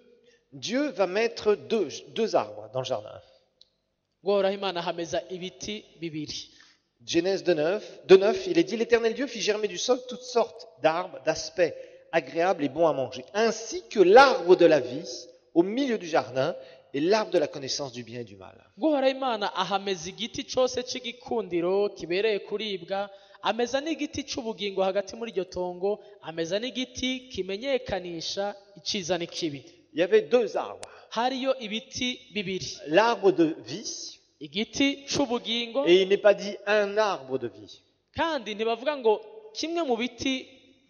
Speaker 1: Dieu va mettre deux arbres dans le jardin.
Speaker 2: guhoraho Imana hameza ibiti bibiri.
Speaker 1: Genèse 2:9, il est dit, l'Éternel Dieu fit germer du sol toutes sortes d'arbres, d'aspect agréable et bon à manger, ainsi que l'arbre de la vie au milieu du jardin et l'arbre de la connaissance du bien et du mal.
Speaker 2: Guhoraho Imana ahameza igiti cose c'igikundiro kibereye kuribwa, ameza n'igiti c'ubugingo hagati muri iryo tongo, ameza n'igiti kimenyekanisha iciza n'ikibi.
Speaker 1: Il y avait deux arbres,
Speaker 2: Hariyo ibiti bibiri,
Speaker 1: l'arbre de vie,
Speaker 2: igiti c'ubugingo,
Speaker 1: et il n'est pas dit un arbre de vie.
Speaker 2: kandi ntibavuga ngo kimwe mu biti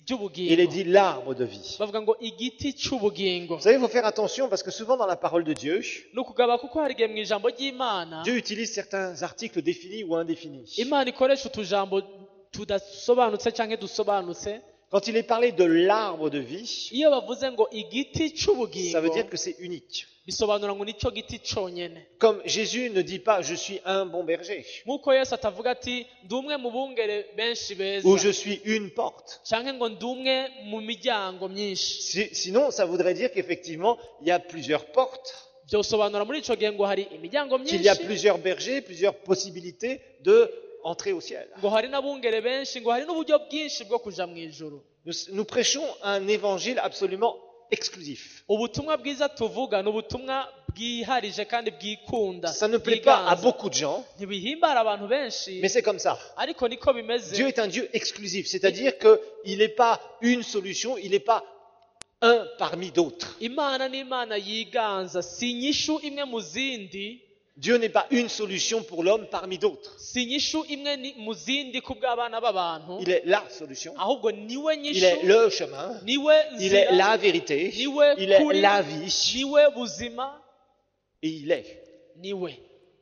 Speaker 1: Il est
Speaker 2: by'ubugingo
Speaker 1: dit l'arbre de vie.
Speaker 2: bavuga ngo igiti cy'ubugingo
Speaker 1: Vous savez, il faut faire attention parce que souvent dans la parole de Dieu,
Speaker 2: ni ukugaba kuko hari igihe mu ijambo ry'imana
Speaker 1: Dieu utilise certains articles définis ou indéfinis.
Speaker 2: imana ikoresha utujambo tudasobanutse cyangwa dusobanutse
Speaker 1: Quand il est parlé de l'arbre de vie,
Speaker 2: iyo bavuze ngo igiti
Speaker 1: ça veut
Speaker 2: cy'ubugingo
Speaker 1: dire que c'est unique.
Speaker 2: bisobanura ngo nicyo giti cyonyine
Speaker 1: Comme Jésus ne dit pas je suis un bon berger
Speaker 2: nk'uko yesu atavuga ati ndi umwe mu bungere benshi beza
Speaker 1: ou je suis une porte.
Speaker 2: cyangwa ngo ndi umwe mu miryango myinshi
Speaker 1: Sinon, ça voudrait dire qu'effectivement, il y a plusieurs portes,
Speaker 2: byosobanura muri icyo gihe ngo hari imiryango
Speaker 1: qu'il y a
Speaker 2: myinshi
Speaker 1: plusieurs bergers, plusieurs possibilités de entrer au ciel.
Speaker 2: ngo hari n'abungere benshi ngo hari n'uburyo bwinshi bwo kuja mu ijuru
Speaker 1: Nous prêchons un évangile absolument exclusif.
Speaker 2: ubutumwa bwiza tuvuga ni ubutumwa bwiharije kandi bwikunda
Speaker 1: Ça ne plaît pas à
Speaker 2: bwiganza.
Speaker 1: beaucoup de gens,
Speaker 2: ntibihimbara abantu benshi
Speaker 1: mais c'est comme ça.
Speaker 2: ariko niko bimeze
Speaker 1: Dieu est un Dieu exclusif, c'est-à-dire qu'il n'est pas une solution, il n'est pas un parmi d'autres.
Speaker 2: imana ni imana yiganza si inyishu imwe mu zindi
Speaker 1: Dieu n'est pas une solution pour l'homme parmi d'autres.
Speaker 2: si inyishu imwe mu zindi ku bw'abana b'abantu
Speaker 1: Il est la solution,
Speaker 2: ahubwo niwe
Speaker 1: il
Speaker 2: nyishu
Speaker 1: est le chemin,
Speaker 2: niwe
Speaker 1: il est
Speaker 2: nzira
Speaker 1: la vérité,
Speaker 2: niwe
Speaker 1: il est
Speaker 2: kuri
Speaker 1: la vie,
Speaker 2: niwe buzima
Speaker 1: et il est.
Speaker 2: niwe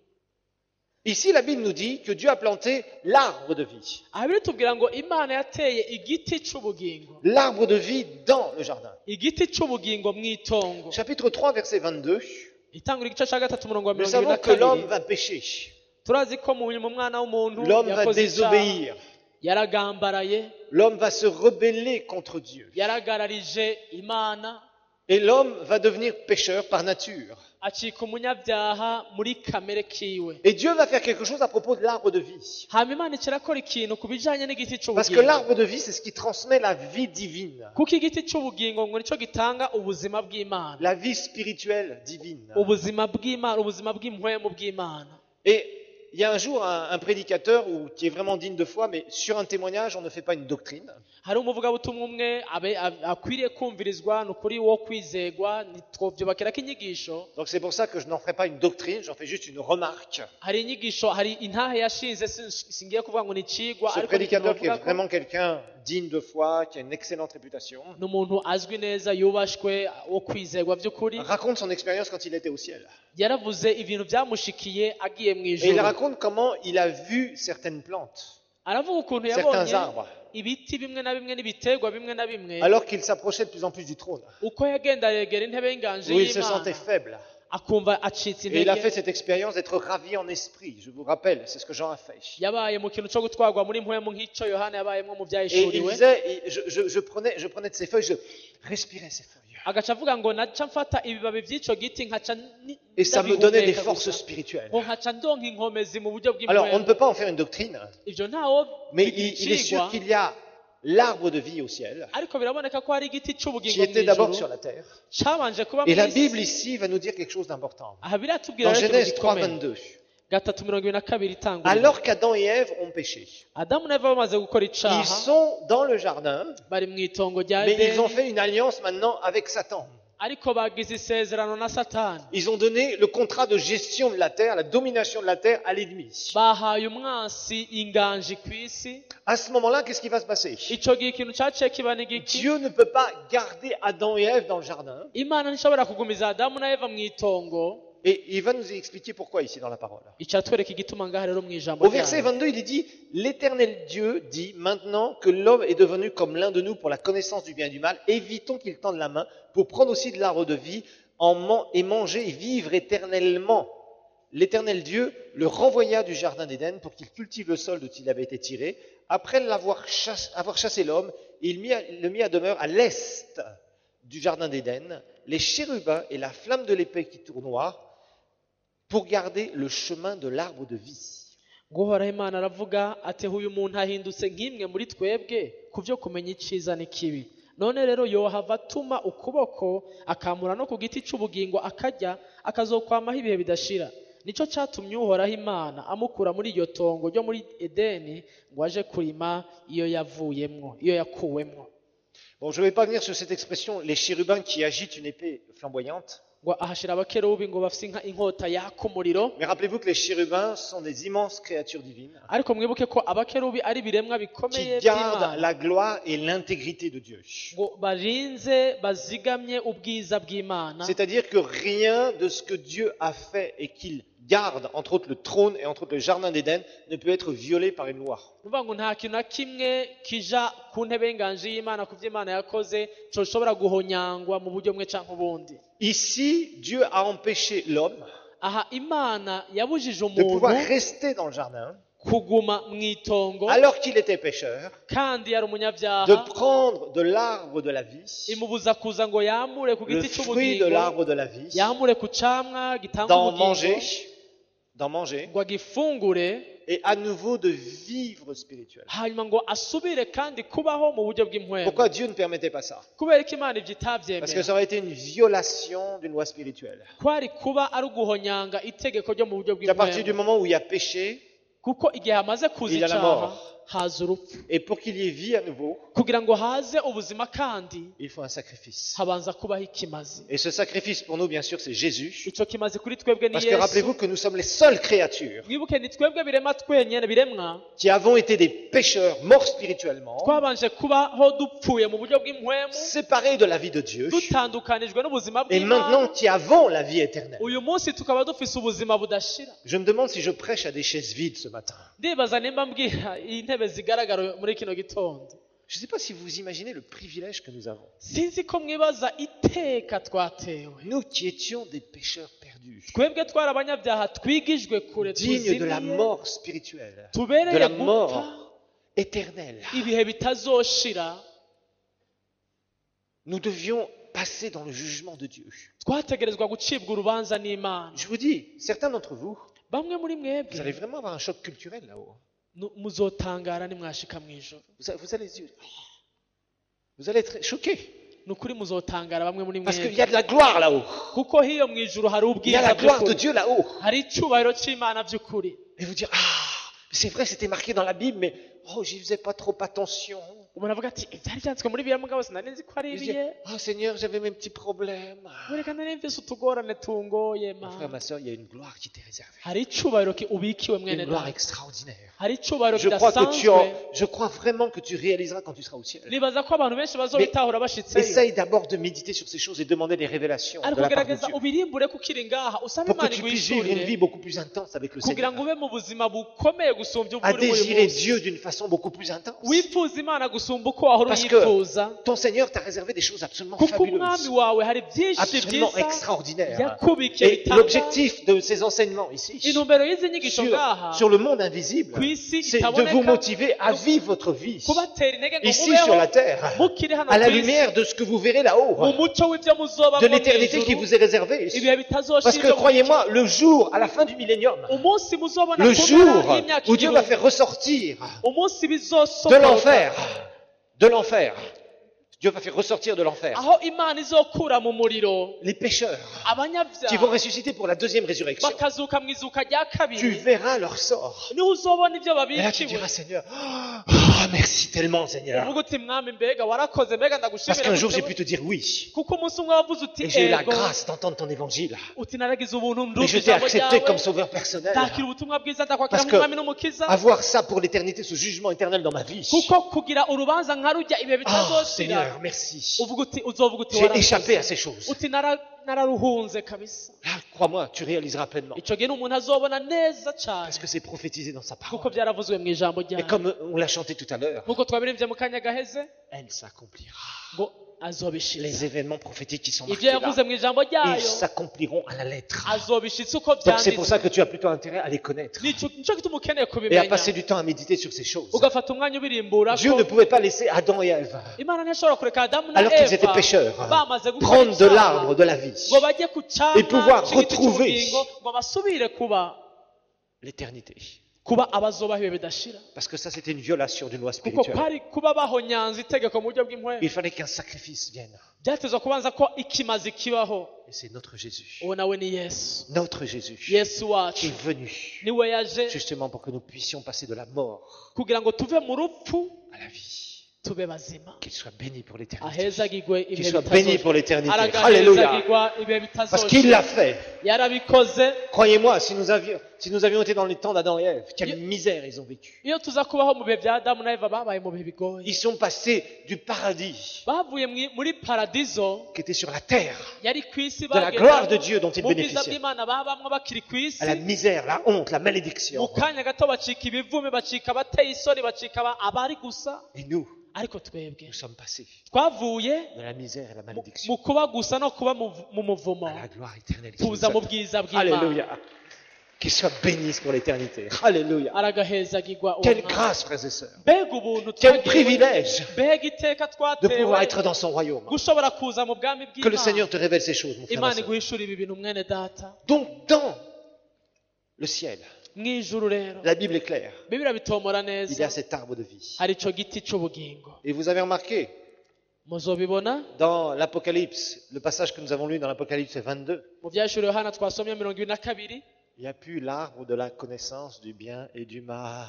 Speaker 1: Ici, la Bible nous dit que Dieu a planté l'arbre de vie.
Speaker 2: aha biratubwira ngo imana yateye igiti cy'ubugingo
Speaker 1: L'arbre de vie dans le jardin.
Speaker 2: igiti cy'ubugingo mu itongo
Speaker 1: Chapitre 3, verset 22.
Speaker 2: itangura igice cya gatatu umurongo wa
Speaker 1: Nous
Speaker 2: mirongo ibiri
Speaker 1: savons
Speaker 2: na
Speaker 1: que l'homme
Speaker 2: kabiri
Speaker 1: va pécher.
Speaker 2: turazi ko mu mwana w'umuntu
Speaker 1: L'homme va
Speaker 2: yakoze icyaha
Speaker 1: désobéir.
Speaker 2: yaragambaraye
Speaker 1: L'homme va se rebeller contre Dieu.
Speaker 2: yaragararije imana
Speaker 1: Et l'homme va devenir pécheur par nature.
Speaker 2: acika umunyabyaha muri kamere kiwe
Speaker 1: Et Dieu va faire quelque chose à propos de l'arbre de vie.
Speaker 2: hanyuma imana ikirakora ikintu ku bijyanye n'igiti
Speaker 1: Parce que
Speaker 2: cy'ubugingo
Speaker 1: l'arbre de vie, c'est ce qui transmet la vie divine.
Speaker 2: kuko igiti cy'ubugingo ngo nicyo gitanga ubuzima bw'imana
Speaker 1: La vie spirituelle divine.
Speaker 2: ubuzima bw'imana ubuzima bw'impwemu bw'imana
Speaker 1: Et il y a un jour un prédicateur qui est vraiment digne de foi, mais sur un témoignage, on ne fait pas une doctrine.
Speaker 2: hari umuvugabutumwa umwe akwiriye kumvirizwa ni ukuri wo kwizegwa ntitwobyubakira ko inyigisho
Speaker 1: Donc c'est pour ça que je n'en ferai pas une doctrine, j'en fais juste une remarque.
Speaker 2: hari inyigisho hari intahe yashinze singiye kuvuga ngo ni ikigwa
Speaker 1: Ce
Speaker 2: ariko
Speaker 1: prédicateur qui est
Speaker 2: ntibavuga ko
Speaker 1: vraiment quelqu'un digne de foi, qui a une excellente réputation,
Speaker 2: ni umuntu azwi neza yubashwe wo kwizegwa by'ukuri
Speaker 1: raconte son expérience quand il était au ciel.
Speaker 2: yaravuze ibintu byamushikiye agiye mu
Speaker 1: Et il
Speaker 2: ijuru
Speaker 1: raconte comment il a vu certaines plantes,
Speaker 2: aravuga ukuntu
Speaker 1: certains
Speaker 2: yabonye
Speaker 1: arbres,
Speaker 2: ibiti bimwe na bimwe n'ibiterwa bimwe na bimwe
Speaker 1: alors qu'il s'approchait de plus en plus du trône,
Speaker 2: uko yagenda yegera intebe y'inganji
Speaker 1: où il se
Speaker 2: y'imana
Speaker 1: sentait faible.
Speaker 2: akumva acitse
Speaker 1: Et il a fait
Speaker 2: intege
Speaker 1: cette expérience d'être ravi en esprit. Je vous rappelle, c'est ce que Jean a fait.
Speaker 2: yabaye mu kintu cyo gutwarwa muri mpwemu nk'icyo yohana yabayemo mu
Speaker 1: Et il
Speaker 2: byahishuriwe
Speaker 1: disait, je prenais de ces feuilles, je respirais ces feuilles.
Speaker 2: agaca avuga ngo naca mfata ibibabi by'icyo giti nkaca
Speaker 1: Et ça me donnait des
Speaker 2: ndabihumeka
Speaker 1: forces
Speaker 2: gusa.
Speaker 1: spirituelles.
Speaker 2: ngo nkaca ndonka inkomezi mu buryo
Speaker 1: Alors, on ne
Speaker 2: bw'impwemu
Speaker 1: peut pas en faire une doctrine,
Speaker 2: ibyo ntawo
Speaker 1: mais
Speaker 2: bigira
Speaker 1: il est sûr
Speaker 2: icigwa
Speaker 1: qu'il y a l'arbre de vie au ciel,
Speaker 2: ariko biraboneka ko hari igiti
Speaker 1: qui
Speaker 2: cy'ubugingo mu
Speaker 1: était d'abord sur
Speaker 2: ijuru
Speaker 1: la terre.
Speaker 2: cyabanje kuba mu
Speaker 1: Et la Bible
Speaker 2: isi
Speaker 1: ici va nous dire quelque chose d'important.
Speaker 2: aha biratubwira
Speaker 1: Dans
Speaker 2: rero ikintu
Speaker 1: Genèse 3,
Speaker 2: gikomeye
Speaker 1: 22.
Speaker 2: gatatu mirongo ibiri na kabiri itangurira
Speaker 1: Alors qu'Adam et Ève ont péché,
Speaker 2: adamu na eva bamaze gukora
Speaker 1: ils
Speaker 2: icaha
Speaker 1: sont dans le jardin,
Speaker 2: bari mu itongo rya
Speaker 1: mais ils ont
Speaker 2: edeni
Speaker 1: fait une alliance maintenant avec Satan.
Speaker 2: ariko bagize isezerano na satani
Speaker 1: Ils ont donné le contrat de gestion de la terre, la domination de la terre à l'ennemi.
Speaker 2: bahaye umwansi inganji ku isi
Speaker 1: À ce moment-là, qu'est-ce qui va se passer?
Speaker 2: icyo gihe ikintu cyaciye kiba ni igiki
Speaker 1: Dieu ne peut pas garder Adam et Ève dans le jardin.
Speaker 2: imana ntishobora kugumiza adamu na eva mu itongo
Speaker 1: Et il va nous expliquer pourquoi ici dans la parole.
Speaker 2: icyatwereka igituma ngaha rero mu ijambo
Speaker 1: Au verset
Speaker 2: ryayo
Speaker 1: 22, il est dit, l'Éternel Dieu dit, maintenant que l'homme est devenu comme l'un de nous pour la connaissance du bien et du mal, évitons qu'il tende la main pour prendre aussi de l'arbre de vie et manger et vivre éternellement. L'Éternel Dieu le renvoya du jardin d'Éden pour qu'il cultive le sol d'où il avait été tiré. Après avoir chassé l'homme, il le mit à demeure à l'est du jardin d'Éden, les chérubins et la flamme de l'épée qui tournoient, pour garder le chemin de l'arbre de vie.
Speaker 2: guhoraho imana aravuga ati uyu muntu ahindutse nk'imwe muri twebwe ku byo kumenya icyiza n'ikibi none rero yohava atuma ukuboko akamura no ku giti cy'ubugingo akarya akazokwamaho ibihe bidashira nicyo cyatumye uhoraho imana amukura muri iryo tongo ryo muri edeni ngo aje kurima iyo yavuyemwo iyo yakuwemwo
Speaker 1: Bon, je ne vais pas venir sur cette expression, les chérubins qui agitent une épée flamboyante.
Speaker 2: ngo ahashira abakerubi ngo bafise inkota yaka umuriro.
Speaker 1: Mais rappelez-vous que les chérubins sont des immenses créatures divines
Speaker 2: Ariko mwibuke ko abakerubi ari ibiremwa bikomeye
Speaker 1: qui gardent
Speaker 2: by'Imana
Speaker 1: la gloire et l'intégrité de Dieu.
Speaker 2: ngo barinze bazigamye ubwiza bw'Imana.
Speaker 1: C'est-à-dire que rien de ce que Dieu a fait et qu'il garde, entre autres le trône et entre autres le jardin d'Éden, ne peut être violé par une loi.
Speaker 2: Nuvuga ngo nta kintu na kimwe kija ku ntebe y'inganji y'Imana ku vy'Imana yakoze coshobora guhonyangwa mu buryo bumwe canke ubundi.
Speaker 1: Ici, Dieu a empêché l'homme
Speaker 2: Aha Imana yabujije
Speaker 1: de pouvoir
Speaker 2: umuntu
Speaker 1: rester dans le jardin
Speaker 2: kuguma mw'itongo
Speaker 1: alors qu'il était pécheur,
Speaker 2: kandi yari
Speaker 1: de
Speaker 2: umunyabyaha,
Speaker 1: prendre de l'arbre de la vie,
Speaker 2: imubuza kuza ngo yamure ku
Speaker 1: le
Speaker 2: giti
Speaker 1: fruit de
Speaker 2: c'ubugingo,
Speaker 1: l'arbre de la vie,
Speaker 2: yamure ku camwa gitanga
Speaker 1: d'en
Speaker 2: ubugingo
Speaker 1: manger,
Speaker 2: ngo agifungure,
Speaker 1: et à nouveau de vivre spirituel.
Speaker 2: hanyuma ngo asubire kandi kubaho mu buryo bw'impwemu.
Speaker 1: Pourquoi Dieu ne permettait pas ça?
Speaker 2: Kubera ko Imana ivyo
Speaker 1: Parce que
Speaker 2: itavyemera,
Speaker 1: ça aurait été une violation d'une loi spirituelle.
Speaker 2: kwari kuba ari uguhonyanga itegeko ryo mu buryo
Speaker 1: Qu'à partir du
Speaker 2: bw'impwemu,
Speaker 1: moment où il y a péché,
Speaker 2: kuko igihe hamaze kuza
Speaker 1: Il y a la
Speaker 2: icaha
Speaker 1: mort.
Speaker 2: haza urupfu.
Speaker 1: et pour qu'il y ait vie à nouveau,
Speaker 2: Kugira ngo haze ubuzima kandi
Speaker 1: il faut un sacrifice.
Speaker 2: habanza kubaho ikimazi.
Speaker 1: Et ce sacrifice pour nous, bien sûr, c'est Jésus.
Speaker 2: Ico kimazi kuri twebwe ni
Speaker 1: Parce que
Speaker 2: Yesu.
Speaker 1: rappelez-vous que nous sommes les seules créatures
Speaker 2: Mwibuke ni twebwe biremwa
Speaker 1: qui avons été des pécheurs morts spirituellement,
Speaker 2: twabanje kubaho dupfuye mu buryo bw'impwemu,
Speaker 1: séparés de la vie de Dieu,
Speaker 2: dutandukanijwe n'ubuzima
Speaker 1: et maintenant
Speaker 2: bw'Imana.
Speaker 1: qui avons la vie éternelle.
Speaker 2: Uyu munsi tukaba dufise ubuzima budashira.
Speaker 1: Je me demande si je prêche à des chaises vides ce matin.
Speaker 2: Ndibaza nimba mbwira intebe zigaragara muri kino gitondo.
Speaker 1: Je ne sais pas si vous imaginez le privilège que nous avons.
Speaker 2: Sinzi ko mwibaza iteka twatewe.
Speaker 1: Nous qui étions des pécheurs perdus,
Speaker 2: Twebwe twari abanyabyaha twigijwe kure
Speaker 1: dignes de la
Speaker 2: tuzimiye,
Speaker 1: mort spirituelle, de
Speaker 2: tubereye
Speaker 1: la
Speaker 2: gupfa
Speaker 1: mort éternelle.
Speaker 2: ibihe bitazoshira.
Speaker 1: Nous devions passer dans le jugement de Dieu.
Speaker 2: Twategerezwa gucibwa urubanza n'Imana.
Speaker 1: Je vous dis, certains d'entre vous,
Speaker 2: Bamwe muri
Speaker 1: vous
Speaker 2: mwebwe
Speaker 1: allez vraiment avoir un choc culturel là-haut.
Speaker 2: muzotangara nimwashika mw'ijoro.
Speaker 1: Vous allez être choqués.
Speaker 2: Ni ukuri muzotangara bamwe muri
Speaker 1: Parce qu'il
Speaker 2: mwebwe,
Speaker 1: y a de la gloire là-haut.
Speaker 2: kuko hiyo mw'ijuru hari
Speaker 1: Il y a la
Speaker 2: ubwiza
Speaker 1: gloire de
Speaker 2: by'ukuri,
Speaker 1: Dieu là-haut.
Speaker 2: hari icubahiro c'Imana by'ukuri.
Speaker 1: Et vous dire, c'est vrai, c'était marqué dans la Bible, mais j'y faisais pas trop attention.
Speaker 2: Umuntu avuga ati ibyari byanditswe muri Bibiliya mugabo sinari nzi ko ari
Speaker 1: Et je
Speaker 2: ibiye.
Speaker 1: dis, Seigneur, j'avais mes petits problèmes.
Speaker 2: Wereka nari mfise utugorane tungoye
Speaker 1: Mon frère,
Speaker 2: ma.
Speaker 1: ma soeur, il y a une gloire qui t'est réservée.
Speaker 2: Hari icubahiro ubikiwe mwene
Speaker 1: Une gloire
Speaker 2: data.
Speaker 1: extraordinaire.
Speaker 2: Hari icubahiro
Speaker 1: Je
Speaker 2: kidasanzwe.
Speaker 1: crois vraiment que tu réaliseras quand tu seras au ciel.
Speaker 2: Nibaza ko abantu benshi bazobitahura bashitseyo.
Speaker 1: Essaye d'abord de méditer sur ces choses et demander des révélations de
Speaker 2: Ariko
Speaker 1: la part de
Speaker 2: gerageza
Speaker 1: Dieu.
Speaker 2: ubirimbure kukiri ngaha usabe
Speaker 1: Pour que
Speaker 2: Imana
Speaker 1: tu puisses vivre une vie
Speaker 2: igwishurire
Speaker 1: beaucoup plus intense avec le
Speaker 2: kugira
Speaker 1: Seigneur.
Speaker 2: ngo ube mu buzima bukomeye gusumbya ubwo
Speaker 1: À
Speaker 2: uri muri
Speaker 1: désirer
Speaker 2: munsi.
Speaker 1: Dieu d'une façon beaucoup plus intense.
Speaker 2: Wifuza Imana gusumba uko wahora
Speaker 1: Parce que
Speaker 2: uyifuza,
Speaker 1: ton Seigneur t'a réservé des choses absolument
Speaker 2: kuko umwami
Speaker 1: fabuleuses,
Speaker 2: wawe hari byinshi
Speaker 1: absolument
Speaker 2: byiza
Speaker 1: extraordinaires.
Speaker 2: yakubikiye
Speaker 1: Et
Speaker 2: bitanga.
Speaker 1: l'objectif de ces enseignements ici,
Speaker 2: Intumbero y'izi nyigisho ngaha
Speaker 1: sur le monde invisible,
Speaker 2: ku isi
Speaker 1: c'est de
Speaker 2: itaboneka,
Speaker 1: vous motiver à vivre votre vie
Speaker 2: kubatera intege ngo
Speaker 1: ici sur la
Speaker 2: mubeho
Speaker 1: terre,
Speaker 2: mukiri hano
Speaker 1: à la
Speaker 2: ku isi,
Speaker 1: lumière de ce que vous verrez
Speaker 2: mu
Speaker 1: là-haut,
Speaker 2: mucyo w'ibyo muzoba
Speaker 1: de l'éternité qui vous est réservée.
Speaker 2: ibihe
Speaker 1: Parce que
Speaker 2: bitazoshira.
Speaker 1: croyez-moi, le jour, à la fin du millénium,
Speaker 2: Umunsi muzobona
Speaker 1: le
Speaker 2: ku
Speaker 1: jour
Speaker 2: mpera y'imyaka
Speaker 1: où Dieu va
Speaker 2: igihumbi,
Speaker 1: faire ressortir
Speaker 2: umunsi
Speaker 1: de
Speaker 2: bizosohoka
Speaker 1: l'enfer, Dieu va faire ressortir de l'enfer
Speaker 2: aho Imana izokura mu muriro
Speaker 1: les pécheurs qui vont
Speaker 2: abanyabyaha
Speaker 1: ressusciter pour la deuxième résurrection.
Speaker 2: bakazuka mu izuka rya
Speaker 1: Tu
Speaker 2: kabiri,
Speaker 1: verras leur sort.
Speaker 2: niho uzobona ibyo
Speaker 1: Et là, tu
Speaker 2: babikiwe.
Speaker 1: diras, Seigneur, merci tellement, Seigneur.
Speaker 2: uvuga uti mwami mbega warakoze, mbega
Speaker 1: Parce
Speaker 2: ndagushimira
Speaker 1: qu'un jour, j'ai
Speaker 2: gute
Speaker 1: pu te dire oui.
Speaker 2: kuko umunsi umwe wavuze uti
Speaker 1: Et j'ai eu la
Speaker 2: ego,
Speaker 1: grâce d'entendre ton évangile.
Speaker 2: uti naragize ubuntu
Speaker 1: Et
Speaker 2: ndumva
Speaker 1: je t'ai
Speaker 2: ijambo
Speaker 1: accepté
Speaker 2: ryawe,
Speaker 1: comme sauveur personnel.
Speaker 2: ndakira ubutumwa bwiza ndakwakira
Speaker 1: Parce que
Speaker 2: nk'umwami n'umukiza,
Speaker 1: avoir ça pour l'éternité, ce jugement éternel dans ma vie.
Speaker 2: kuko kugira urubanza nka rujya ibihe bitazoshira,
Speaker 1: Seigneur, merci.
Speaker 2: uzovuga uti
Speaker 1: J'ai échappé à
Speaker 2: warakoze,
Speaker 1: ces choses.
Speaker 2: uti nararuhunze kabisa.
Speaker 1: Là, crois-moi, tu réaliseras pleinement.
Speaker 2: Icyo gihe umuntu azobona neza cyane,
Speaker 1: Parce que c'est prophétisé dans sa
Speaker 2: kuko
Speaker 1: parole.
Speaker 2: byaravuzwe mu ijambo
Speaker 1: Et
Speaker 2: ryayo,
Speaker 1: comme on l'a chanté tout à l'heure,
Speaker 2: nkuko twabirimbye mu kanya gaheze
Speaker 1: elle s'accomplira.
Speaker 2: ngo azobishitsa
Speaker 1: Les événements prophétiques qui sont marqués
Speaker 2: ibyo yavuze
Speaker 1: là,
Speaker 2: mu ijambo
Speaker 1: ils
Speaker 2: ryayo,
Speaker 1: s'accompliront à la lettre.
Speaker 2: azobishitsa uko
Speaker 1: Donc c'est pour ça
Speaker 2: byanditswe.
Speaker 1: que tu as plutôt intérêt à les connaître
Speaker 2: Nicyo gituma ukeneye
Speaker 1: et à
Speaker 2: kubimenya,
Speaker 1: passer du temps à méditer sur ces choses.
Speaker 2: ugafata umwanya ubirimbura
Speaker 1: Dieu
Speaker 2: ko
Speaker 1: ne pouvait pas laisser Adam et Ève,
Speaker 2: Imana ntishobora kureka Adamu na
Speaker 1: alors qu'ils étaient
Speaker 2: Eva
Speaker 1: pécheurs,
Speaker 2: bamaze gukora
Speaker 1: prendre de
Speaker 2: icyaha,
Speaker 1: l'arbre de la vie,
Speaker 2: ngo bajye ku
Speaker 1: et pouvoir
Speaker 2: cyamwa cy'igiti
Speaker 1: retrouver
Speaker 2: cy'ubugingo ngo basubire
Speaker 1: l'éternité.
Speaker 2: kuba abazobaho ibihe bidashira,
Speaker 1: Parce que ça, c'était une violation d'une loi
Speaker 2: kuko
Speaker 1: spirituelle.
Speaker 2: kwari kuba bahonyanze itegeko mu buryo bw'impwemu.
Speaker 1: Il fallait qu'un sacrifice vienne.
Speaker 2: Byatezwa kubanza ko ikimazi kibaho,
Speaker 1: Et c'est notre Jésus.
Speaker 2: uwo nawe ni Yesu.
Speaker 1: Notre Jésus
Speaker 2: Yesu
Speaker 1: qui
Speaker 2: wacu
Speaker 1: est venu
Speaker 2: niwe yaje
Speaker 1: justement pour que nous puissions passer de la mort
Speaker 2: kugira ngo tuve mu rupfu
Speaker 1: à la vie.
Speaker 2: tube bazima
Speaker 1: Qu'il soit béni pour l'éternité.
Speaker 2: ahezagirwe
Speaker 1: Qu'il
Speaker 2: ibihe
Speaker 1: soit béni pour
Speaker 2: bitazoshira
Speaker 1: l'éternité. Alléluia.
Speaker 2: aragahezagirwa ibihe
Speaker 1: Parce qu'il
Speaker 2: bitazoshira
Speaker 1: l'a fait.
Speaker 2: yarabikoze.
Speaker 1: Croyez-moi, si nous avions été dans les temps d'Adam et Ève, quelle misère ils ont vécu.
Speaker 2: iyo tuza kubaho mu bihe bya adamu na eva babaye mu bihe bigoye,
Speaker 1: Ils sont passés du paradis
Speaker 2: bavuye muri paradizo
Speaker 1: qui était sur la terre,
Speaker 2: yari ku isi
Speaker 1: de la gloire de Dieu dont ils
Speaker 2: mu bwiza
Speaker 1: bénéficiaient,
Speaker 2: bw'imana babamwe bakiri ku isi,
Speaker 1: à la misère, la honte, la
Speaker 2: mu
Speaker 1: malédiction.
Speaker 2: kanya gato bacika ibivume, bacika abateye isoni, bacika abari gusa.
Speaker 1: Et nous,
Speaker 2: ariko twebwe
Speaker 1: nous sommes passés
Speaker 2: twavuye
Speaker 1: de la misère et la malédiction
Speaker 2: mu kuba gusa no kuba mu muvumo
Speaker 1: à la gloire éternelle. qui
Speaker 2: tuza
Speaker 1: nous
Speaker 2: mu
Speaker 1: attend.
Speaker 2: bwiza bw'imana.
Speaker 1: Alléluia. Qu'il soit béni pour l'éternité. Alléluia.
Speaker 2: aragahezagirwa uwo
Speaker 1: Quelle
Speaker 2: mwami.
Speaker 1: grâce, frères et sœurs.
Speaker 2: mbega ubuntu
Speaker 1: Quel
Speaker 2: twagiriwe,
Speaker 1: privilège
Speaker 2: mbega iteka
Speaker 1: de pouvoir
Speaker 2: twatewe
Speaker 1: être dans son royaume.
Speaker 2: gushobora kuza mu bwami
Speaker 1: Que le
Speaker 2: bw'imana.
Speaker 1: Seigneur te révèle ces choses, mon frère. ma
Speaker 2: imana
Speaker 1: sœur.
Speaker 2: iguhishura ibi bintu mwene data.
Speaker 1: Donc, dans le ciel,
Speaker 2: mu ijuru rero
Speaker 1: la Bible est claire.
Speaker 2: biblia bitomora
Speaker 1: Il y
Speaker 2: neza,
Speaker 1: a cet arbre de vie.
Speaker 2: hari ico giti c'ubugingo.
Speaker 1: Et vous avez remarqué,
Speaker 2: muzobibona
Speaker 1: dans l'Apocalypse, le passage que nous avons lu dans l'Apocalypse 22,
Speaker 2: mu byashuri yohana twasomye 22,
Speaker 1: il n'y a plus l'arbre de la connaissance du bien et du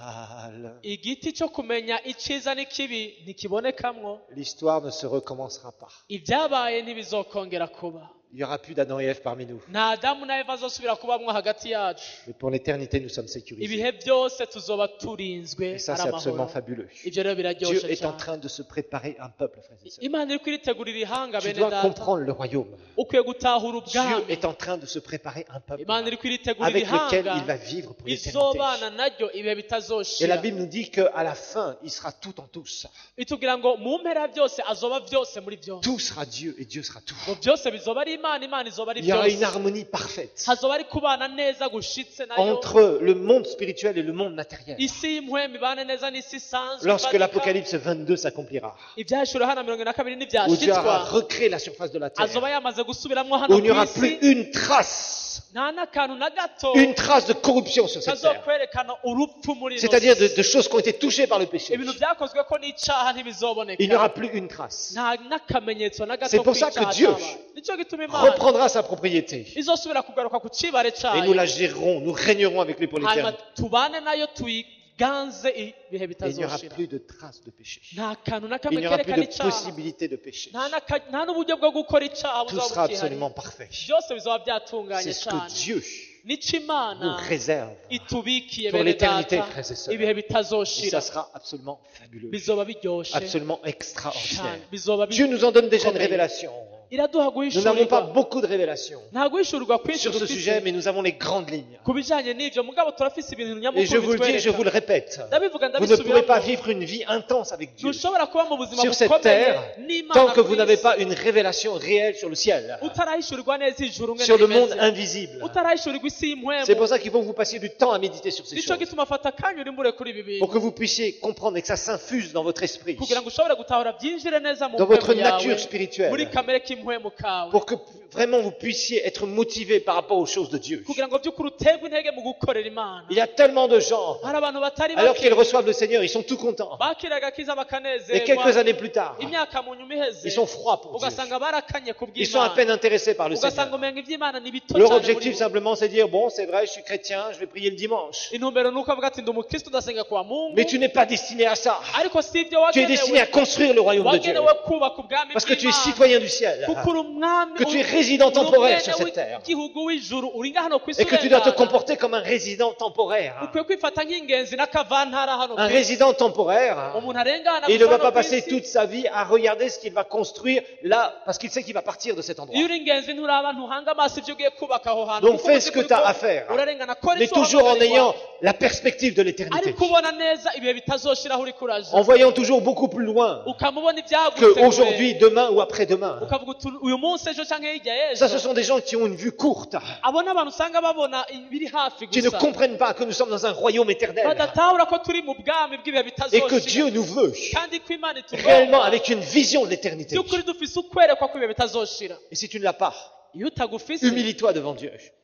Speaker 1: mal.
Speaker 2: igiti cyo kumenya icyiza n'ikibi ntikibonekamwo.
Speaker 1: L'histoire ne se recommencera pas.
Speaker 2: ibyabaye ntibizokongera kuba.
Speaker 1: Il n'y aura plus d'Adam et Ève parmi nous.
Speaker 2: nta adamu na eva azosubira kubamwo hagati yacu.
Speaker 1: Mais pour l'éternité, nous sommes sécurisés.
Speaker 2: ibihe byose tuzoba turinzwe
Speaker 1: Et ça,
Speaker 2: ari
Speaker 1: c'est absolument
Speaker 2: amahoro.
Speaker 1: fabuleux.
Speaker 2: ibyo rero
Speaker 1: Dieu
Speaker 2: biraryoshe
Speaker 1: est en
Speaker 2: cyane.
Speaker 1: train de se préparer un peuple, frères et sœurs.
Speaker 2: imana iri kwiritegurira ihanga
Speaker 1: Tu
Speaker 2: bene
Speaker 1: dois
Speaker 2: data.
Speaker 1: comprendre le royaume.
Speaker 2: ukwiye gutahura
Speaker 1: Dieu
Speaker 2: ubwami.
Speaker 1: est en train de se préparer un peuple
Speaker 2: imana iri kwiritegurira
Speaker 1: avec lequel il va
Speaker 2: ihanga
Speaker 1: vivre pour l'éternité.
Speaker 2: izobana naryo ibihe
Speaker 1: Et la
Speaker 2: bitazoshira.
Speaker 1: Bible nous dit qu'à la fin, il sera tout en tous.
Speaker 2: itubwira ngo mu mpera byose azoba byose muri byose.
Speaker 1: Tout sera Dieu et Dieu sera tout.
Speaker 2: ngo byose bizoba ari imana, imana izoba ari
Speaker 1: Il y aura une
Speaker 2: byose.
Speaker 1: harmonie parfaite
Speaker 2: hazoba ari kubana neza gushitse nayo.
Speaker 1: entre le monde spirituel et le monde matériel.
Speaker 2: isi y'impwemu ibane neza n'isi isanzwe.
Speaker 1: Lorsque
Speaker 2: ifatika.
Speaker 1: l'Apocalypse 22 s'accomplira,
Speaker 2: ibyashuri hano 22
Speaker 1: où Dieu aura
Speaker 2: n'ibyashitswa
Speaker 1: recréé la surface de la terre,
Speaker 2: azoba yamaze gusubiramwo hano
Speaker 1: où il n'y
Speaker 2: ku
Speaker 1: aura plus
Speaker 2: isi.
Speaker 1: une trace,
Speaker 2: nta n'akantu na gato
Speaker 1: une trace de corruption sur cette terre.
Speaker 2: kazokwerekana urupfu muri ino
Speaker 1: C'est-à-dire
Speaker 2: si.
Speaker 1: de choses qui ont été touchées par le péché.
Speaker 2: ibintu byakozwe ko n'icaha ntibizoboneka.
Speaker 1: Il n'y aura plus une trace.
Speaker 2: nta n'akamenyetso na gato
Speaker 1: C'est pour ça que
Speaker 2: kw'icaha
Speaker 1: Dieu
Speaker 2: cyabaye. nicyo gituma imana
Speaker 1: Reprendra sa propriété.
Speaker 2: izosubira kugaruka ku cibare
Speaker 1: Et
Speaker 2: cayo,
Speaker 1: nous la gérerons, nous régnerons avec lui pour
Speaker 2: hanyuma
Speaker 1: l'éternité.
Speaker 2: tubane nayo tuyiganze ibihe
Speaker 1: Et il n'y aura
Speaker 2: bitazoshira.
Speaker 1: plus de traces de péché.
Speaker 2: nta kantu na
Speaker 1: Il
Speaker 2: kamwe
Speaker 1: n'y aura plus
Speaker 2: kerekana
Speaker 1: de
Speaker 2: icaha,
Speaker 1: possibilité de péché.
Speaker 2: nta n'uburyo bwo gukora icaha
Speaker 1: Tout
Speaker 2: buzoba
Speaker 1: sera
Speaker 2: bukihari.
Speaker 1: absolument parfait.
Speaker 2: byose bizaba byatunganye
Speaker 1: C'est ce
Speaker 2: cyane.
Speaker 1: que Dieu
Speaker 2: nico
Speaker 1: nous
Speaker 2: imana
Speaker 1: réserve.
Speaker 2: itubikiye
Speaker 1: pour
Speaker 2: bene
Speaker 1: l'éternité,
Speaker 2: data,
Speaker 1: frères et sœurs.
Speaker 2: ibihe
Speaker 1: Et
Speaker 2: bitazoshira
Speaker 1: ça sera absolument fabuleux.
Speaker 2: bizoba biryoshe
Speaker 1: Absolument
Speaker 2: cyane.
Speaker 1: extraordinaire.
Speaker 2: bizoba
Speaker 1: Dieu nous en donne déjà une
Speaker 2: bikomeye.
Speaker 1: révélation.
Speaker 2: iraduha
Speaker 1: Nous n'avons pas
Speaker 2: guhishurirwa,
Speaker 1: beaucoup de révélations
Speaker 2: nta guhishurirwa kwinshi
Speaker 1: sur ce sujet,
Speaker 2: dufite
Speaker 1: mais nous avons les grandes lignes.
Speaker 2: ku bijanye n'ivyo, mugabo turafise ibintu
Speaker 1: Et je
Speaker 2: nyamukuru
Speaker 1: vous le dis, je vous
Speaker 2: bitwereka.
Speaker 1: le répète.
Speaker 2: ndabivuga
Speaker 1: Vous ne pourrez pas
Speaker 2: ndabisubiramo,
Speaker 1: vivre une vie intense avec Dieu
Speaker 2: ntushobora kuba mu buzima
Speaker 1: sur cette
Speaker 2: bukomeye
Speaker 1: terre
Speaker 2: n'Imana
Speaker 1: tant que
Speaker 2: ku
Speaker 1: vous n'avez
Speaker 2: isi,
Speaker 1: pas une révélation réelle sur le ciel,
Speaker 2: utarahishurirwa neza ijuru ngene
Speaker 1: sur le monde
Speaker 2: rimeze,
Speaker 1: invisible.
Speaker 2: utarahishurirwa isi y'impwemu.
Speaker 1: C'est pour ça qu'il faut que vous passiez du temps à méditer sur ces
Speaker 2: nico
Speaker 1: choses,
Speaker 2: gituma fata akanya urimbure kuri ibi
Speaker 1: pour
Speaker 2: bintu
Speaker 1: que vous puissiez comprendre et que ça s'infuse dans votre esprit,
Speaker 2: kugira ngo ushobore gutahura byinjire neza mu
Speaker 1: dans votre
Speaker 2: mpwemu yawe,
Speaker 1: nature spirituelle,
Speaker 2: muri kamere k'impwemu kawe,
Speaker 1: pour que vraiment vous puissiez être motivé par rapport aux choses de Dieu.
Speaker 2: kugira ngo by'ukuri uterwe intege mu gukorera Imana.
Speaker 1: Il y a tellement de gens,
Speaker 2: hari abantu batari
Speaker 1: alors
Speaker 2: bake
Speaker 1: qu'ils reçoivent le Seigneur, ils sont tout contents.
Speaker 2: bakiraga akiza
Speaker 1: Et
Speaker 2: bakanezerwa,
Speaker 1: quelques années plus tard,
Speaker 2: imyaka mu nyuma iheze
Speaker 1: ils sont froids pour Dieu.
Speaker 2: ugasanga barakanye ku
Speaker 1: Ils sont à
Speaker 2: bw'Imana,
Speaker 1: peine intéressés par le
Speaker 2: ugasanga
Speaker 1: Seigneur.
Speaker 2: umenga iby'Imana ni bito
Speaker 1: Leur
Speaker 2: cyane muri
Speaker 1: objectif
Speaker 2: bo.
Speaker 1: simplement, c'est de dire, bon, c'est vrai, je suis chrétien, je vais prier le dimanche.
Speaker 2: intumbero ni uko avuga ati ndi umukristo ndasenga kwa Mungu,
Speaker 1: Mais tu n'es pas destiné à ça.
Speaker 2: ariko si ibyo
Speaker 1: Tu es destiné à
Speaker 2: wagenewe,
Speaker 1: construire le royaume de Dieu.
Speaker 2: wagenewe kubaka ubwami
Speaker 1: Parce que tu es
Speaker 2: bw'Imana,
Speaker 1: citoyen du ciel.
Speaker 2: kuko uri umwami,
Speaker 1: Que tu es résident
Speaker 2: uri
Speaker 1: temporaire
Speaker 2: umwene
Speaker 1: sur cette terre.
Speaker 2: w'igihugu w'ijuru, uri nga hano ku isi
Speaker 1: Et que tu dois te
Speaker 2: urengana.
Speaker 1: comporter comme un résident temporaire.
Speaker 2: ukwiye kwifata nk'ingenzi n'akavantara hano
Speaker 1: Un
Speaker 2: ku isi.
Speaker 1: résident temporaire.
Speaker 2: umuntu arengana
Speaker 1: Et il ne
Speaker 2: gusa
Speaker 1: va
Speaker 2: hano
Speaker 1: pas
Speaker 2: ku
Speaker 1: passer
Speaker 2: isi.
Speaker 1: toute sa vie à regarder ce qu'il va construire là, parce qu'il sait qu'il va partir de cet endroit.
Speaker 2: iyo uri ingenzi nturaba ntuhanga amaso ibyo ugiye kubaka aho hantu,
Speaker 1: Donc
Speaker 2: kuko
Speaker 1: fais
Speaker 2: uzi
Speaker 1: ce que
Speaker 2: ko
Speaker 1: tu as
Speaker 2: uriko
Speaker 1: à faire.
Speaker 2: urarengana, kora
Speaker 1: Mais
Speaker 2: icyo
Speaker 1: toujours en
Speaker 2: wahamagarirwa.
Speaker 1: ayant la perspective de l'éternité.
Speaker 2: ariko ubona neza ibihe bitazoshira aho uri kuraje,
Speaker 1: En voyant toujours beaucoup plus loin
Speaker 2: ukamubona ibyagutse
Speaker 1: que
Speaker 2: kure.
Speaker 1: aujourd'hui, demain ou après-demain.
Speaker 2: ukavuga uti uyu munsi ejo cyangwa hirya
Speaker 1: Ça, ce
Speaker 2: y'ejo.
Speaker 1: sont des gens qui ont une vue courte,
Speaker 2: abo ni abantu usanga babona ibiri hafi
Speaker 1: qui ne
Speaker 2: gusa,
Speaker 1: comprennent pas que nous sommes dans un royaume éternel
Speaker 2: badatahura ko turi mu bwami bw'ibihe
Speaker 1: et que
Speaker 2: bitazoshira,
Speaker 1: Dieu nous veut
Speaker 2: kandi ko Imana
Speaker 1: réellement
Speaker 2: itugomba
Speaker 1: avec une vision de l'éternité.
Speaker 2: by'ukuri dufise ukwerekwa ko ibihe bitazoshira.
Speaker 1: Et si tu ne l'as pas,
Speaker 2: iyo utagufise,
Speaker 1: humilie-toi devant Dieu.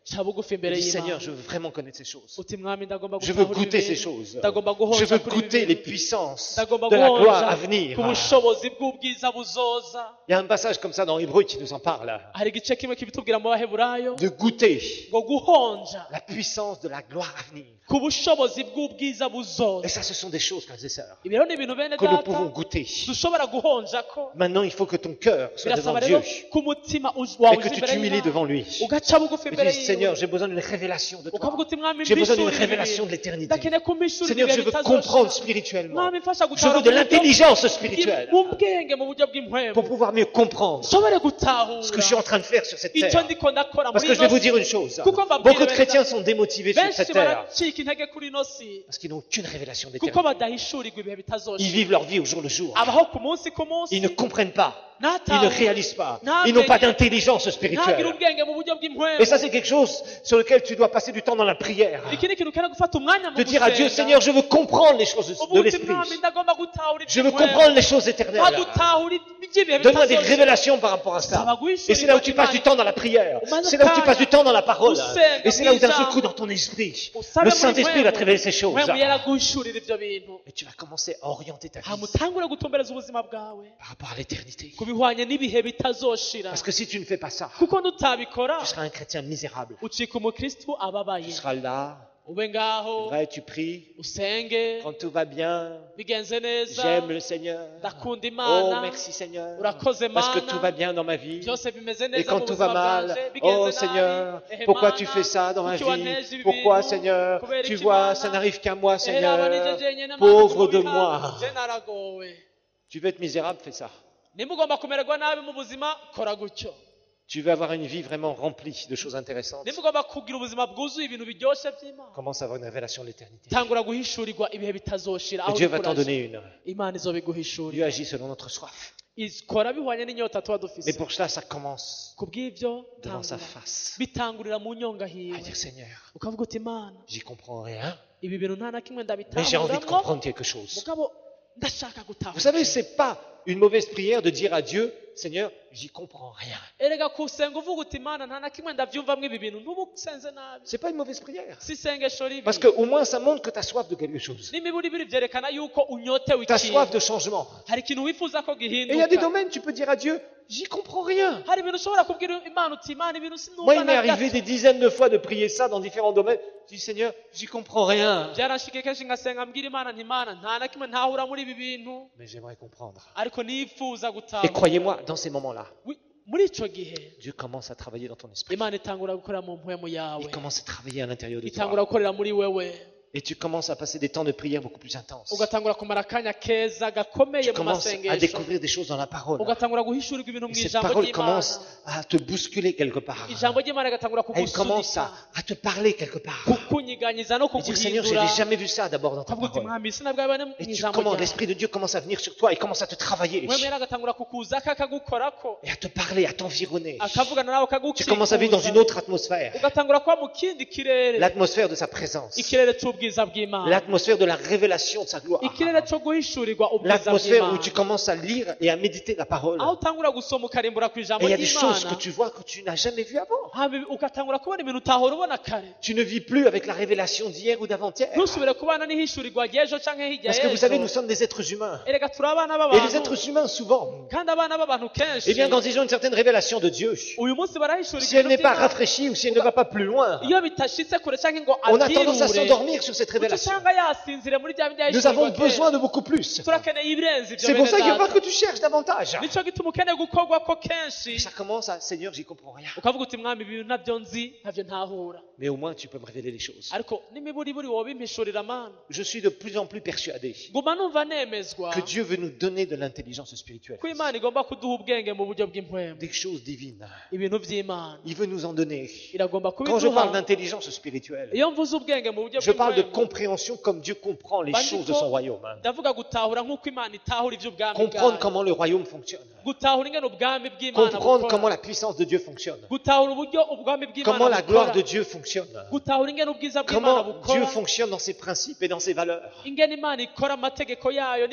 Speaker 2: ca bugufi imbere
Speaker 1: Dis,
Speaker 2: y'imana
Speaker 1: Seigneur, je veux vraiment connaître ces choses.
Speaker 2: uti mwami ndagomba
Speaker 1: Je veux
Speaker 2: gutahura ibi
Speaker 1: goûter ces
Speaker 2: bintu.
Speaker 1: choses.
Speaker 2: ndagomba
Speaker 1: Je
Speaker 2: guhonja
Speaker 1: veux
Speaker 2: kuri ibi
Speaker 1: goûter les
Speaker 2: bintu.
Speaker 1: puissances
Speaker 2: ndagomba
Speaker 1: de la gloire à
Speaker 2: guhonja
Speaker 1: venir.
Speaker 2: ku bushobozi bw'ubwiza buzoza.
Speaker 1: Il y a un passage comme ça dans Hébreu qui nous en parle.
Speaker 2: hari igice kimwe kibitubwira mu baheburayo
Speaker 1: De goûter
Speaker 2: ngo guhonja
Speaker 1: la puissance de la gloire à venir.
Speaker 2: ku bushobozi bw'ubwiza
Speaker 1: Et
Speaker 2: buzoza.
Speaker 1: ça, ce sont des choses, frères et sœurs,
Speaker 2: ibi rero ni ibintu bene
Speaker 1: que nous pouvons
Speaker 2: data
Speaker 1: goûter.
Speaker 2: dushobora guhonja ko.
Speaker 1: Maintenant, il faut que ton cœur soit devant
Speaker 2: birasaba
Speaker 1: Dieu
Speaker 2: rero ko umutima
Speaker 1: et
Speaker 2: wawe
Speaker 1: que
Speaker 2: uza
Speaker 1: tu
Speaker 2: imbere
Speaker 1: t'humilies
Speaker 2: y'Imana
Speaker 1: devant lui.
Speaker 2: ugaca bugufi
Speaker 1: Et
Speaker 2: imbere
Speaker 1: dis, Seigneur,
Speaker 2: yiwe
Speaker 1: j'ai besoin d'une révélation de toi.
Speaker 2: ukavuga uti mwami
Speaker 1: J'ai besoin d'une
Speaker 2: mbishurire
Speaker 1: révélation de
Speaker 2: ibi
Speaker 1: l'éternité.
Speaker 2: ndakeneye ko mbishurira
Speaker 1: Seigneur, je
Speaker 2: ibihe
Speaker 1: veux
Speaker 2: bitazoshira.
Speaker 1: comprendre spirituellement.
Speaker 2: mwami mfasha
Speaker 1: Je
Speaker 2: gutahura
Speaker 1: veux de
Speaker 2: mu buryo
Speaker 1: l'intelligence spirituelle
Speaker 2: mu bwenge mu buryo bw'impwemu
Speaker 1: pour pouvoir mieux comprendre
Speaker 2: nshobore gutahura
Speaker 1: ce que je suis en train de faire sur cette
Speaker 2: icyo
Speaker 1: terre.
Speaker 2: ndiko ndakora
Speaker 1: Parce
Speaker 2: muri
Speaker 1: que je vais
Speaker 2: ino
Speaker 1: vous
Speaker 2: si.
Speaker 1: dire une chose.
Speaker 2: Kuko mbabwira
Speaker 1: Beaucoup de
Speaker 2: bene
Speaker 1: chrétiens
Speaker 2: data,
Speaker 1: sont démotivés sur
Speaker 2: benshi
Speaker 1: cette terre
Speaker 2: baracika intege kuri ino si
Speaker 1: parce qu'ils n'ont aucune révélation
Speaker 2: kuko
Speaker 1: d'éternité.
Speaker 2: badahishurirwa ibihe
Speaker 1: Ils
Speaker 2: bitazoshira.
Speaker 1: vivent leur vie au jour le jour.
Speaker 2: abaho ku munsi ku munsi
Speaker 1: Ils ne comprennent pas. Ils ne
Speaker 2: ntatahure
Speaker 1: réalisent pas.
Speaker 2: Nta
Speaker 1: Ils n'ont pas
Speaker 2: bwenge.
Speaker 1: d'intelligence
Speaker 2: ntagire
Speaker 1: spirituelle.
Speaker 2: ubwenge mu buryo bw'impwemu.
Speaker 1: Et ça, c'est quelque chose sur lequel tu dois passer du temps dans la prière.
Speaker 2: iki ni ikintu ukeneye gufata umwanya mu
Speaker 1: De dire à Dieu,
Speaker 2: gusenga.
Speaker 1: Seigneur, je veux comprendre les choses de
Speaker 2: ubu uti
Speaker 1: l'esprit.
Speaker 2: mwami ndagomba gutahura
Speaker 1: Je veux
Speaker 2: iby'impwemu.
Speaker 1: comprendre les choses éternelles.
Speaker 2: ntagutahura iby'ibihe
Speaker 1: Donne-moi des
Speaker 2: bitazoshira.
Speaker 1: révélations par rapport à ça.
Speaker 2: Saba guhishurirwa
Speaker 1: Et c'est là où tu passes du temps dans la prière. C'est là où tu passes du temps dans la parole. Et c'est là où d'un seul coup dans ton esprit, le Saint-Esprit va te révéler ces choses.
Speaker 2: mpwemu yaraguhishurira ibyo bintu.
Speaker 1: Et tu vas commencer à orienter ta vie
Speaker 2: hamutangure gutumbereza ubuzima bwawe
Speaker 1: par rapport à l'éternité.
Speaker 2: ku bihwanye n'ibihe bitazoshira.
Speaker 1: Parce que si tu ne fais pas ça,
Speaker 2: kuko nutabikora
Speaker 1: tu seras un chrétien misérable.
Speaker 2: ucika umukristu ababaye.
Speaker 1: Tu seras là,
Speaker 2: ube ngaho
Speaker 1: vrai, tu pries,
Speaker 2: usenge
Speaker 1: quand tout va bien,
Speaker 2: bigenze neza
Speaker 1: j'aime le Seigneur.
Speaker 2: ndakunda
Speaker 1: Oh,
Speaker 2: imana
Speaker 1: merci Seigneur.
Speaker 2: urakoze
Speaker 1: Parce que
Speaker 2: mana
Speaker 1: tout va bien dans ma vie.
Speaker 2: byose bimeze
Speaker 1: Et
Speaker 2: neza
Speaker 1: quand
Speaker 2: mu
Speaker 1: tout va
Speaker 2: buzima
Speaker 1: mal,
Speaker 2: bwanje
Speaker 1: oh
Speaker 2: bigenze
Speaker 1: Seigneur,
Speaker 2: nabi.
Speaker 1: pourquoi tu fais ça dans ma
Speaker 2: kuki
Speaker 1: vie?
Speaker 2: wanteje ibi
Speaker 1: Pourquoi
Speaker 2: bintu?
Speaker 1: Seigneur?
Speaker 2: Kubera
Speaker 1: Tu
Speaker 2: iki
Speaker 1: vois,
Speaker 2: Mana?
Speaker 1: ça n'arrive qu'à moi,
Speaker 2: Aba nije
Speaker 1: Seigneur.
Speaker 2: jenyine Mana,
Speaker 1: Pauvre de
Speaker 2: kubiha,
Speaker 1: moi.
Speaker 2: je naragowe.
Speaker 1: Tu veux être misérable, fais ça.
Speaker 2: nimba ugomba kumererwa nabi mu buzima kora gutyo.
Speaker 1: Tu veux avoir une vie vraiment remplie de choses intéressantes.
Speaker 2: nimba ugomba kugira ubuzima bwuzuye ibintu biryoshye by'imana
Speaker 1: Commence à avoir une révélation de l'éternité.
Speaker 2: tangura guhishurirwa ibihe bitazoshira
Speaker 1: Et
Speaker 2: aho
Speaker 1: Dieu va t'en
Speaker 2: uriko
Speaker 1: donner
Speaker 2: uraja.
Speaker 1: une.
Speaker 2: imana izobiguhishurira.
Speaker 1: Dieu agit selon notre soif.
Speaker 2: ikora bihwanye n'inyota tuba
Speaker 1: Mais
Speaker 2: dufise.
Speaker 1: pour cela, ça commence
Speaker 2: ku bw'ibyo
Speaker 1: devant sa
Speaker 2: tangura.
Speaker 1: face.
Speaker 2: bitangurira mu nyonga
Speaker 1: À
Speaker 2: hiwe
Speaker 1: dire, Seigneur,
Speaker 2: ukavuga uti imana
Speaker 1: j'y comprends rien,
Speaker 2: ibi bintu nta na kimwe
Speaker 1: mais j'ai envie de
Speaker 2: ndabitahuramwo
Speaker 1: comprendre quelque chose.
Speaker 2: mugabo ndashaka gutahura.
Speaker 1: Vous savez, c'est pas une mauvaise prière de dire à Dieu, Seigneur, j'y comprends rien.
Speaker 2: erega kusenga uvuga uti imana nta na kimwe ndabyumvamwo ibi bintu ntuba usenze nabi.
Speaker 1: C'est pas une mauvaise prière.
Speaker 2: si isengesho ribi.
Speaker 1: Parce qu'au moins, ça montre que tu as soif de quelque chose.
Speaker 2: n'imiburi biri byerekana yuko unyotewe
Speaker 1: Tu as soif
Speaker 2: ikintu.
Speaker 1: de changement.
Speaker 2: hari ikintu wifuza ko
Speaker 1: Et il y a des
Speaker 2: gihinduka.
Speaker 1: domaines, tu peux dire à Dieu, j'y comprends rien.
Speaker 2: hari ibintu ushobora kubwira imana uti imana ibintu
Speaker 1: Moi,
Speaker 2: sinumva
Speaker 1: il m'est
Speaker 2: na
Speaker 1: arrivé
Speaker 2: gato.
Speaker 1: des dizaines de fois de prier ça dans différents domaines. Je dis, Seigneur, j'y comprends rien.
Speaker 2: byarashike kenshi ngasenga mbwira imana nti imana nta na kimwe ntahura muri ibi bintu
Speaker 1: Mais j'aimerais comprendre.
Speaker 2: ariko nifuza
Speaker 1: Et
Speaker 2: gutahura.
Speaker 1: croyez-moi, dans ces moments-là,
Speaker 2: muri ico gihe
Speaker 1: Dieu commence à travailler dans ton esprit.
Speaker 2: imana itangura gukorera mu mpwemu yawe,
Speaker 1: Il commence à travailler à l'intérieur de
Speaker 2: itangura
Speaker 1: toi.
Speaker 2: gukorera muri wewe,
Speaker 1: Et tu commences à passer des temps de prière beaucoup plus intenses.
Speaker 2: ugatangura kumara akanya keza gakomeye
Speaker 1: Tu
Speaker 2: mu
Speaker 1: commences à
Speaker 2: masengesho,
Speaker 1: découvrir des choses dans la parole.
Speaker 2: ugatangura guhishurirwa ibintu mu
Speaker 1: Et cette
Speaker 2: ijambo
Speaker 1: parole
Speaker 2: ry'imana,
Speaker 1: commence à te bousculer quelque part.
Speaker 2: ijambo ry'imana rigatangura
Speaker 1: Elle commence
Speaker 2: kugusudika,
Speaker 1: à te parler quelque part.
Speaker 2: kukunyiganyiza no
Speaker 1: Et dire, Seigneur, je
Speaker 2: kuguhindura,
Speaker 1: n'avais jamais vu ça d'abord dans ta
Speaker 2: ukavuga uti
Speaker 1: parole.
Speaker 2: mwami sinabwabane mu
Speaker 1: Et tu
Speaker 2: ijambo
Speaker 1: commences,
Speaker 2: ryawe,
Speaker 1: l'Esprit de Dieu commence à venir sur toi et commence à te travailler.
Speaker 2: mwemwe rero agatangura kukuzako akagukorako,
Speaker 1: Et à te parler, à t'environner.
Speaker 2: akavugana nawe
Speaker 1: Tu commences à vivre dans une
Speaker 2: akagukikuza,
Speaker 1: autre atmosphère.
Speaker 2: ugatangura kuba mu kindi kirere,
Speaker 1: L'atmosphère de sa présence.
Speaker 2: ikirere c'ubwiza bw'imana,
Speaker 1: L'atmosphère de la révélation de sa gloire.
Speaker 2: ikirere co guhishurirwa ubwiza
Speaker 1: L'atmosphère où
Speaker 2: bw'imana,
Speaker 1: tu commences à lire et à méditer la parole.
Speaker 2: aho utangura gusoma ukarimbura ku
Speaker 1: Et
Speaker 2: ijambo
Speaker 1: il y a des choses que
Speaker 2: ry'imana,
Speaker 1: tu vois que tu n'as jamais vues avant.
Speaker 2: hama ugatangura kubona ibintu utahora ubona kare,
Speaker 1: Tu ne vis plus avec la révélation d'hier ou d'avant-hier.
Speaker 2: ntusubire kubana n'ihishurirwa ry'ejo canke hirya
Speaker 1: Parce que vous savez, nous
Speaker 2: y'ejo.
Speaker 1: sommes des êtres humains.
Speaker 2: erega turi abana
Speaker 1: Et les
Speaker 2: b'abantu,
Speaker 1: êtres humains, souvent,
Speaker 2: kandi abana b'abantu kenshi
Speaker 1: eh bien, quand ils ont une certaine révélation de Dieu,
Speaker 2: uyu munsi barahishurirwa
Speaker 1: si elle
Speaker 2: ibintu
Speaker 1: n'est pas
Speaker 2: by'Imana.
Speaker 1: rafraîchie ou si elle ne va pas plus loin,
Speaker 2: iyo bitashitse kure canke ngo
Speaker 1: on a tendance à
Speaker 2: abyirure,
Speaker 1: s'endormir sur cette
Speaker 2: uca
Speaker 1: révélation.
Speaker 2: usanga yasinzire muri bya bindi
Speaker 1: Nous avons
Speaker 2: yahishurirwa
Speaker 1: besoin
Speaker 2: kera.
Speaker 1: de beaucoup plus.
Speaker 2: turakeneye ibirenze ibyo
Speaker 1: C'est pour
Speaker 2: bene
Speaker 1: ça qu'il faut
Speaker 2: data.
Speaker 1: pas que tu cherches davantage.
Speaker 2: nico gituma ukeneye gukorwako
Speaker 1: Et
Speaker 2: kenshi,
Speaker 1: ça commence à, Seigneur, j'y comprends rien.
Speaker 2: ukavuga uti mwami ibi bintu nabyo nzi ntabyo ntahura,
Speaker 1: Mais au moins, tu peux me révéler les choses.
Speaker 2: ariko n'imiburiburi wobimpishurira mana.
Speaker 1: Je suis de plus en plus persuadé
Speaker 2: nguma numva nemezwa
Speaker 1: que Dieu veut nous donner de l'intelligence spirituelle.
Speaker 2: ko imana igomba kuduha ubwenge mu buryo bw'impwemu,
Speaker 1: Des choses divines.
Speaker 2: ibintu by'imana
Speaker 1: Il veut nous en donner.
Speaker 2: iragomba
Speaker 1: Quand je parle
Speaker 2: kubiduha.
Speaker 1: d'intelligence spirituelle,
Speaker 2: iyo mvuze ubwenge mu buryo
Speaker 1: je parle de
Speaker 2: bw'impwemu,
Speaker 1: compréhension comme Dieu comprend les choses de son royaume.
Speaker 2: ndavuga gutahura nk'uko imana itahura iby'ubwami
Speaker 1: Comprendre
Speaker 2: bwayo,
Speaker 1: comment le royaume fonctionne.
Speaker 2: gutahura ingene ubwami bw'imana
Speaker 1: Comprendre
Speaker 2: bukora,
Speaker 1: comment la puissance de Dieu fonctionne.
Speaker 2: gutahura uburyo ubwami
Speaker 1: Comment
Speaker 2: bw'imana
Speaker 1: la gloire
Speaker 2: bukora,
Speaker 1: de Dieu fonctionne.
Speaker 2: gutahura ingene ubwiza bw'imana
Speaker 1: Comment Dieu
Speaker 2: bukora,
Speaker 1: fonctionne dans ses principes et dans ses valeurs.
Speaker 2: ingene imana ikora amategeko yayo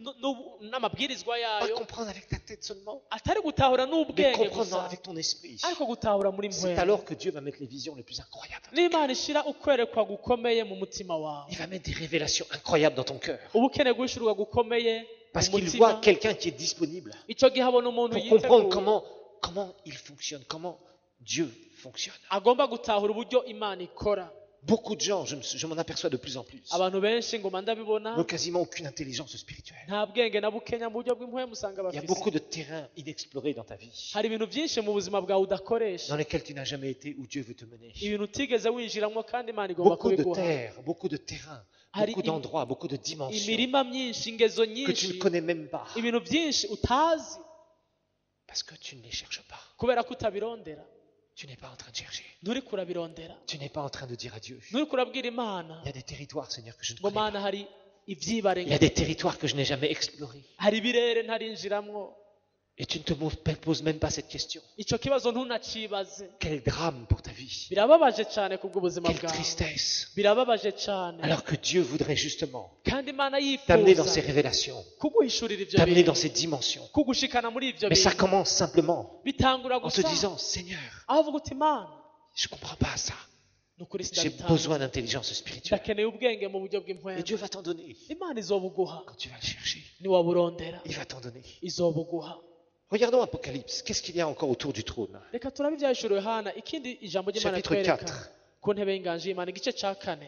Speaker 2: n'amabwirizwa
Speaker 1: Pas
Speaker 2: yayo
Speaker 1: comprendre avec ta tête seulement,
Speaker 2: atari gutahura
Speaker 1: mais
Speaker 2: n'ubwenge
Speaker 1: comprendre
Speaker 2: gusa
Speaker 1: avec ton esprit.
Speaker 2: ariko gutahura muri
Speaker 1: C'est
Speaker 2: mpwemu.
Speaker 1: alors que Dieu va mettre les visions les plus incroyables.
Speaker 2: n'imana ishira ukwerekwa gukomeye mu mutima wawe,
Speaker 1: Il va mettre des révélations incroyables dans ton cœur.
Speaker 2: uba ukeneye guhishurwa gukomeye
Speaker 1: Parce
Speaker 2: mu
Speaker 1: qu'il voit
Speaker 2: mutima.
Speaker 1: quelqu'un qui est disponible
Speaker 2: icyo gihe abona umuntu
Speaker 1: pour comprendre
Speaker 2: yiteguye
Speaker 1: comment il fonctionne, comment Dieu fonctionne.
Speaker 2: agomba gutahura uburyo imana ikora.
Speaker 1: Beaucoup de gens, je m'en aperçois de plus en plus,
Speaker 2: abantu benshi ngoma ndabibona
Speaker 1: n'ont quasiment aucune intelligence spirituelle.
Speaker 2: nta bwenge na bukenya mu buryo bw'impwemu usanga
Speaker 1: Il y a
Speaker 2: bafise.
Speaker 1: beaucoup de terrains inexplorés dans ta vie,
Speaker 2: hari ibintu byinshi mu buzima bwawe udakoresha,
Speaker 1: dans lesquels tu n'as jamais été, où Dieu veut te mener.
Speaker 2: ibintu utigeze winjiramo kandi imana igomba
Speaker 1: Beaucoup de
Speaker 2: kubiguha.
Speaker 1: terres, beaucoup de terrains,
Speaker 2: Hari
Speaker 1: beaucoup d'endroits, beaucoup de dimensions
Speaker 2: imirima myinshi, ingezo
Speaker 1: que tu ne
Speaker 2: nyinshi,
Speaker 1: connais même pas,
Speaker 2: ibintu byinshi utazi
Speaker 1: parce que tu ne les cherches pas.
Speaker 2: kubera ko utabirondera.
Speaker 1: Tu n'es pas en train de chercher.
Speaker 2: nturi kurabirondera,
Speaker 1: Tu n'es pas en train de dire à Dieu,
Speaker 2: nturi kurabwira imana
Speaker 1: il y a des territoires, Seigneur, que je ne
Speaker 2: ngo
Speaker 1: connais pas.
Speaker 2: mana hari ibyibare,
Speaker 1: Il y a des territoires que je n'ai jamais explorés.
Speaker 2: hari ibirere ntarinjiramwo.
Speaker 1: Et tu ne te poses même pas cette question.
Speaker 2: icyo kibazo ntunacibaze.
Speaker 1: Quel drame pour ta vie.
Speaker 2: birababaje cyane kubw'ubuzima
Speaker 1: Quelle
Speaker 2: bwawe,
Speaker 1: tristesse.
Speaker 2: birababaje cyane.
Speaker 1: Alors que Dieu voudrait justement
Speaker 2: kandi imana
Speaker 1: t'amener dans
Speaker 2: yifuza
Speaker 1: ces révélations,
Speaker 2: kuguhishurira ibyo
Speaker 1: t'amener dans
Speaker 2: bintu,
Speaker 1: ces dimensions.
Speaker 2: kugushikana muri ibyo
Speaker 1: Mais ça
Speaker 2: bintu.
Speaker 1: commence simplement
Speaker 2: bitangura
Speaker 1: en te
Speaker 2: gusa
Speaker 1: disant, Seigneur,
Speaker 2: aho uvuga uti imana
Speaker 1: je ne comprends pas ça.
Speaker 2: ni ukuri
Speaker 1: J'ai
Speaker 2: sindabitanga,
Speaker 1: besoin d'intelligence spirituelle.
Speaker 2: ndakeneye ubwenge mu buryo
Speaker 1: Et
Speaker 2: bw'impwemu.
Speaker 1: Dieu va t'en donner.
Speaker 2: imana izobuguha
Speaker 1: Quand tu vas le chercher,
Speaker 2: niwaburondera,
Speaker 1: il va t'en donner.
Speaker 2: izobuguha.
Speaker 1: Regardons Apocalypse. Qu'est-ce qu'il y a encore autour du trône?
Speaker 2: reka turabe ibyahishuriwe Yohana, ikindi ijambo ry'imana
Speaker 1: Chapitre
Speaker 2: twereka
Speaker 1: 4.
Speaker 2: ku ntebe y'inganji y'imana, igice cya 4.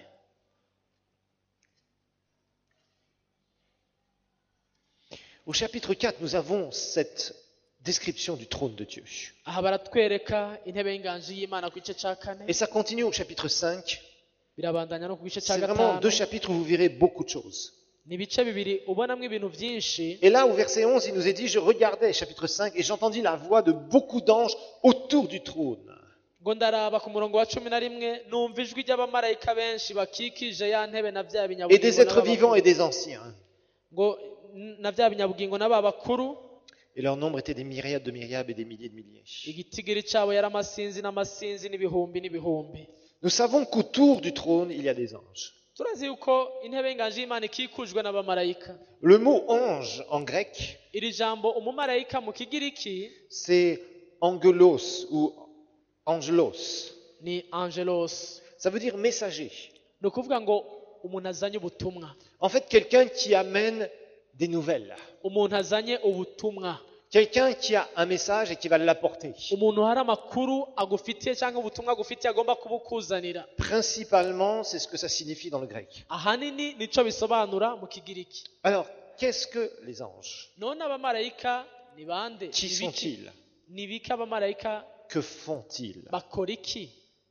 Speaker 1: Au chapitre 4, nous avons cette description du trône de Dieu.
Speaker 2: aha baratwereka intebe y'inganji y'imana ku gice cya 4,
Speaker 1: Et ça continue au chapitre 5.
Speaker 2: birabandanya no ku gice cya
Speaker 1: C'est vraiment
Speaker 2: 5.
Speaker 1: deux chapitres où vous verrez beaucoup de choses.
Speaker 2: ni ibice bibiri ubonamo ibintu byinshi.
Speaker 1: Et là, au verset 11, il nous est dit, je regardais, chapitre 5, et j'entendis la voix de beaucoup d'anges autour du trône.
Speaker 2: ngo ndaraba ku murongo wa 11, numva ijwi ry'abamarayika benshi bakikije ya ntebe na bya
Speaker 1: Et
Speaker 2: binyabugingo
Speaker 1: des êtres vivants et des anciens.
Speaker 2: ngo na bya binyabugingo n'aba bakuru.
Speaker 1: Et leur nombre était des myriades de myriades et des milliers de milliers.
Speaker 2: igitigiri cyabo yari amasinzi n'amasinzi n'ibihumbi n'ibihumbi.
Speaker 1: Nous savons qu'autour du trône, il y a des anges.
Speaker 2: turazi yuko intebe y'inganji y'imana ikikujwe n'abamarayika.
Speaker 1: Le mot ange en grec,
Speaker 2: iri jambo umumarayika mu kigiriki
Speaker 1: c'est angelos ou angelos.
Speaker 2: ni angelos,
Speaker 1: Ça veut dire messager.
Speaker 2: ni ukuvuga ngo umuntu azanye ubutumwa,
Speaker 1: En fait, quelqu'un qui amène des nouvelles.
Speaker 2: umuntu azanye ubutumwa,
Speaker 1: Quelqu'un qui a un message et qui va l'apporter.
Speaker 2: umuntu hari amakuru agufitiye cyangwa ubutumwa agufitiye agomba kubukuzanira.
Speaker 1: Principalement, c'est ce que ça signifie dans le grec.
Speaker 2: ahanini nicyo bisobanura mu kigiriki.
Speaker 1: Alors, qu'est-ce que les anges?
Speaker 2: none abamarayika ni bande?
Speaker 1: Qui
Speaker 2: Ni biki?
Speaker 1: sont-ils?
Speaker 2: ni biki abamarayika
Speaker 1: Que font-ils?
Speaker 2: bakora iki?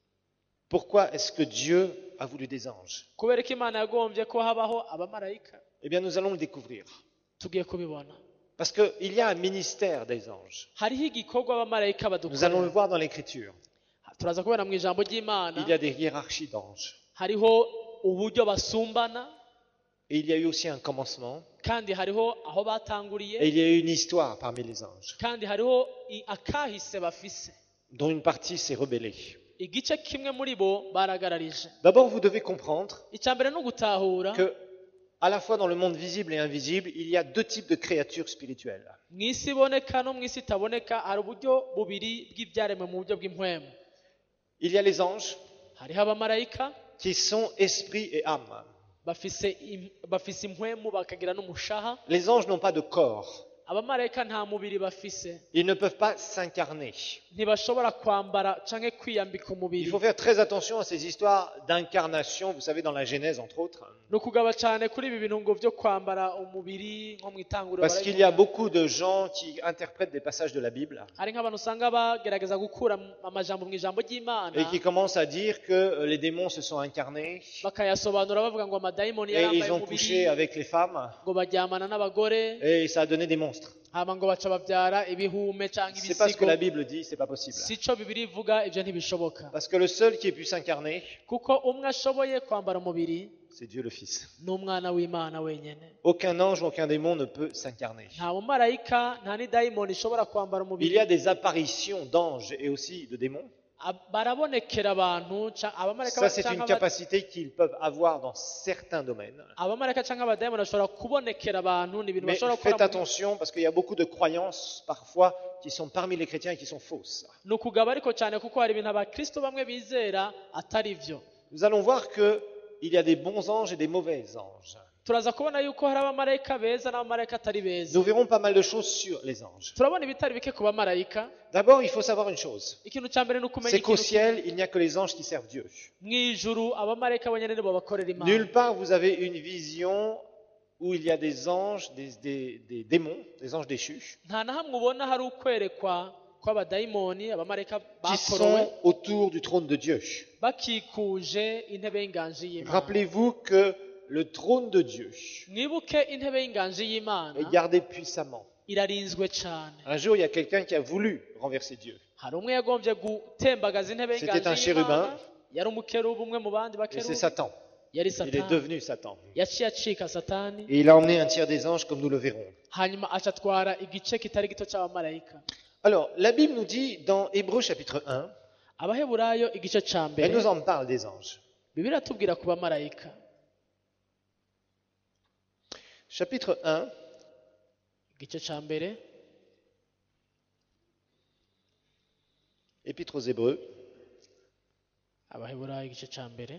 Speaker 1: Pourquoi est-ce que Dieu a voulu des anges?
Speaker 2: kubera ko imana yagombye ko habaho abamarayika?
Speaker 1: Eh bien, nous allons le découvrir.
Speaker 2: tugiye kubibona.
Speaker 1: Parce qu'il y a un ministère des anges.
Speaker 2: hariho igikorwa abamarayika
Speaker 1: Nous allons le
Speaker 2: badukorera.
Speaker 1: voir dans l'Écriture.
Speaker 2: turaza kubona mu ijambo ry'imana
Speaker 1: Il y a des hiérarchies d'anges.
Speaker 2: hariho uburyo basumbana,
Speaker 1: Et il y a eu aussi un commencement.
Speaker 2: kandi hariho aho batanguriye,
Speaker 1: Et il y a eu une histoire parmi les anges,
Speaker 2: kandi hariho akahise bafise.
Speaker 1: dont une partie s'est rebellée.
Speaker 2: igice kimwe muri bo baragararije.
Speaker 1: D'abord, vous devez comprendre
Speaker 2: icya mbere ni ugutahura
Speaker 1: que, à la fois dans le monde visible et invisible, il y a deux types de créatures spirituelles.
Speaker 2: mu isi iboneka no mu isi itaboneka hari uburyo bubiri bw'ibyaremwe mu buryo bw'impwemu.
Speaker 1: Il y a les anges
Speaker 2: hariho abamarayika
Speaker 1: qui sont esprit et âme.
Speaker 2: bafise impwemu bakagira n'umushaha.
Speaker 1: Les anges n'ont pas de corps.
Speaker 2: abamarayika nta mubiri bafise,
Speaker 1: Ils ne peuvent pas s'incarner.
Speaker 2: ntibashobora kwambara canke kwiyambika
Speaker 1: Il
Speaker 2: umubiri.
Speaker 1: faut faire très attention à ces histoires d'incarnation, vous savez, dans la Genèse, entre autres.
Speaker 2: ni ukugaba cyane kuri ibi bintu ngo byo kwambara umubiri nko mu itanguriro.
Speaker 1: Parce qu'il y a beaucoup de gens qui interprètent des passages de la Bible
Speaker 2: hari nk'abantu usanga bagerageza gukura amajambo mu ijambo
Speaker 1: et
Speaker 2: ry'imana
Speaker 1: qui commencent à dire que les démons se sont incarnés
Speaker 2: bakayasobanura bavuga ngo amadayimoni
Speaker 1: et
Speaker 2: yarambaye
Speaker 1: ils ont couché
Speaker 2: umubiri,
Speaker 1: avec les femmes
Speaker 2: ngo baryamana n'abagore,
Speaker 1: et ça a donné des monstres.
Speaker 2: hama ngo baca babyara ibihume cyangwa
Speaker 1: C'est pas ce que
Speaker 2: ibisigo.
Speaker 1: la Bible dit, c'est pas possible.
Speaker 2: sico bibiri ivuga, ibyo ntibishoboka.
Speaker 1: Parce que le seul qui ait pu s'incarner,
Speaker 2: kuko umwe ashoboye kwambara umubiri
Speaker 1: c'est Dieu le Fils.
Speaker 2: ni umwana w'imana wenyine.
Speaker 1: Aucun ange, aucun démon ne peut s'incarner.
Speaker 2: nta mumarayika nta n'idayimoni ishobora kwambara
Speaker 1: Il
Speaker 2: umubiri.
Speaker 1: y a des apparitions d'anges et aussi de démons,
Speaker 2: barabonekera abantu
Speaker 1: Ça, c'est une capacité qu'ils peuvent avoir dans certains domaines.
Speaker 2: abamarayika cyangwa abadayimoni bashobora kubonekera abantu ni ibintu
Speaker 1: Mais
Speaker 2: bashobora
Speaker 1: faites
Speaker 2: gukora
Speaker 1: attention parce qu'il y a beaucoup de croyances parfois qui sont parmi les chrétiens et qui sont fausses.
Speaker 2: ni ukugaba ariko cyane kuko hari ibintu abakristo bamwe bizera atari byo.
Speaker 1: Nous allons voir qu'il y a des bons anges et des mauvais anges.
Speaker 2: turaza kubona yuko hari abamarayika beza n'abamarayika atari beza.
Speaker 1: Nous verrons pas mal de choses sur les anges.
Speaker 2: turabona ibitari bike ku bamarayika.
Speaker 1: D'abord, il faut savoir une chose.
Speaker 2: ikintu cya mbere ni ukumenya
Speaker 1: C'est qu'au
Speaker 2: ikintu
Speaker 1: ciel, il n'y a que les anges qui servent Dieu.
Speaker 2: mu ijuru abamarayika bonyine nibo bakorera imana.
Speaker 1: Nulle part vous avez une vision où il y a des anges, des démons, des anges déchus,
Speaker 2: nta na hamwe ubona hari ukwerekwa kw'abadayimoni abamarayika
Speaker 1: qui
Speaker 2: bakorowe
Speaker 1: sont autour du trône de Dieu.
Speaker 2: bakikuje intebe y'inganji y'imana.
Speaker 1: Rappelez-vous que le trône de Dieu
Speaker 2: mwibuke intebe y'inganji y'imana
Speaker 1: est gardé puissamment.
Speaker 2: irarinzwe cyane.
Speaker 1: Un jour, il y a quelqu'un qui a voulu renverser Dieu.
Speaker 2: hari umwe yagombye gutembagaza intebe
Speaker 1: C'était un
Speaker 2: y'inganji
Speaker 1: chérubin.
Speaker 2: y'imana. yari umukerubu umwe mu bandi
Speaker 1: Et c'est
Speaker 2: bakerubu.
Speaker 1: Satan.
Speaker 2: yari
Speaker 1: Il est
Speaker 2: satani.
Speaker 1: devenu Satan.
Speaker 2: yaciye acika satani
Speaker 1: Et il a emmené un tiers des anges, comme nous le verrons.
Speaker 2: hanyuma acatwara igice kitari gito cy'abamarayika.
Speaker 1: Alors, la Bible nous dit dans Hébreux chapitre 1,
Speaker 2: abaheburayo igice cya
Speaker 1: elle
Speaker 2: mbere
Speaker 1: nous en parle des anges.
Speaker 2: bibiliya atubwira ku bamarayika.
Speaker 1: Chapitre 1,
Speaker 2: igice cya mbere
Speaker 1: Épître aux Hébreux.
Speaker 2: abaheburayo igice cya mbere.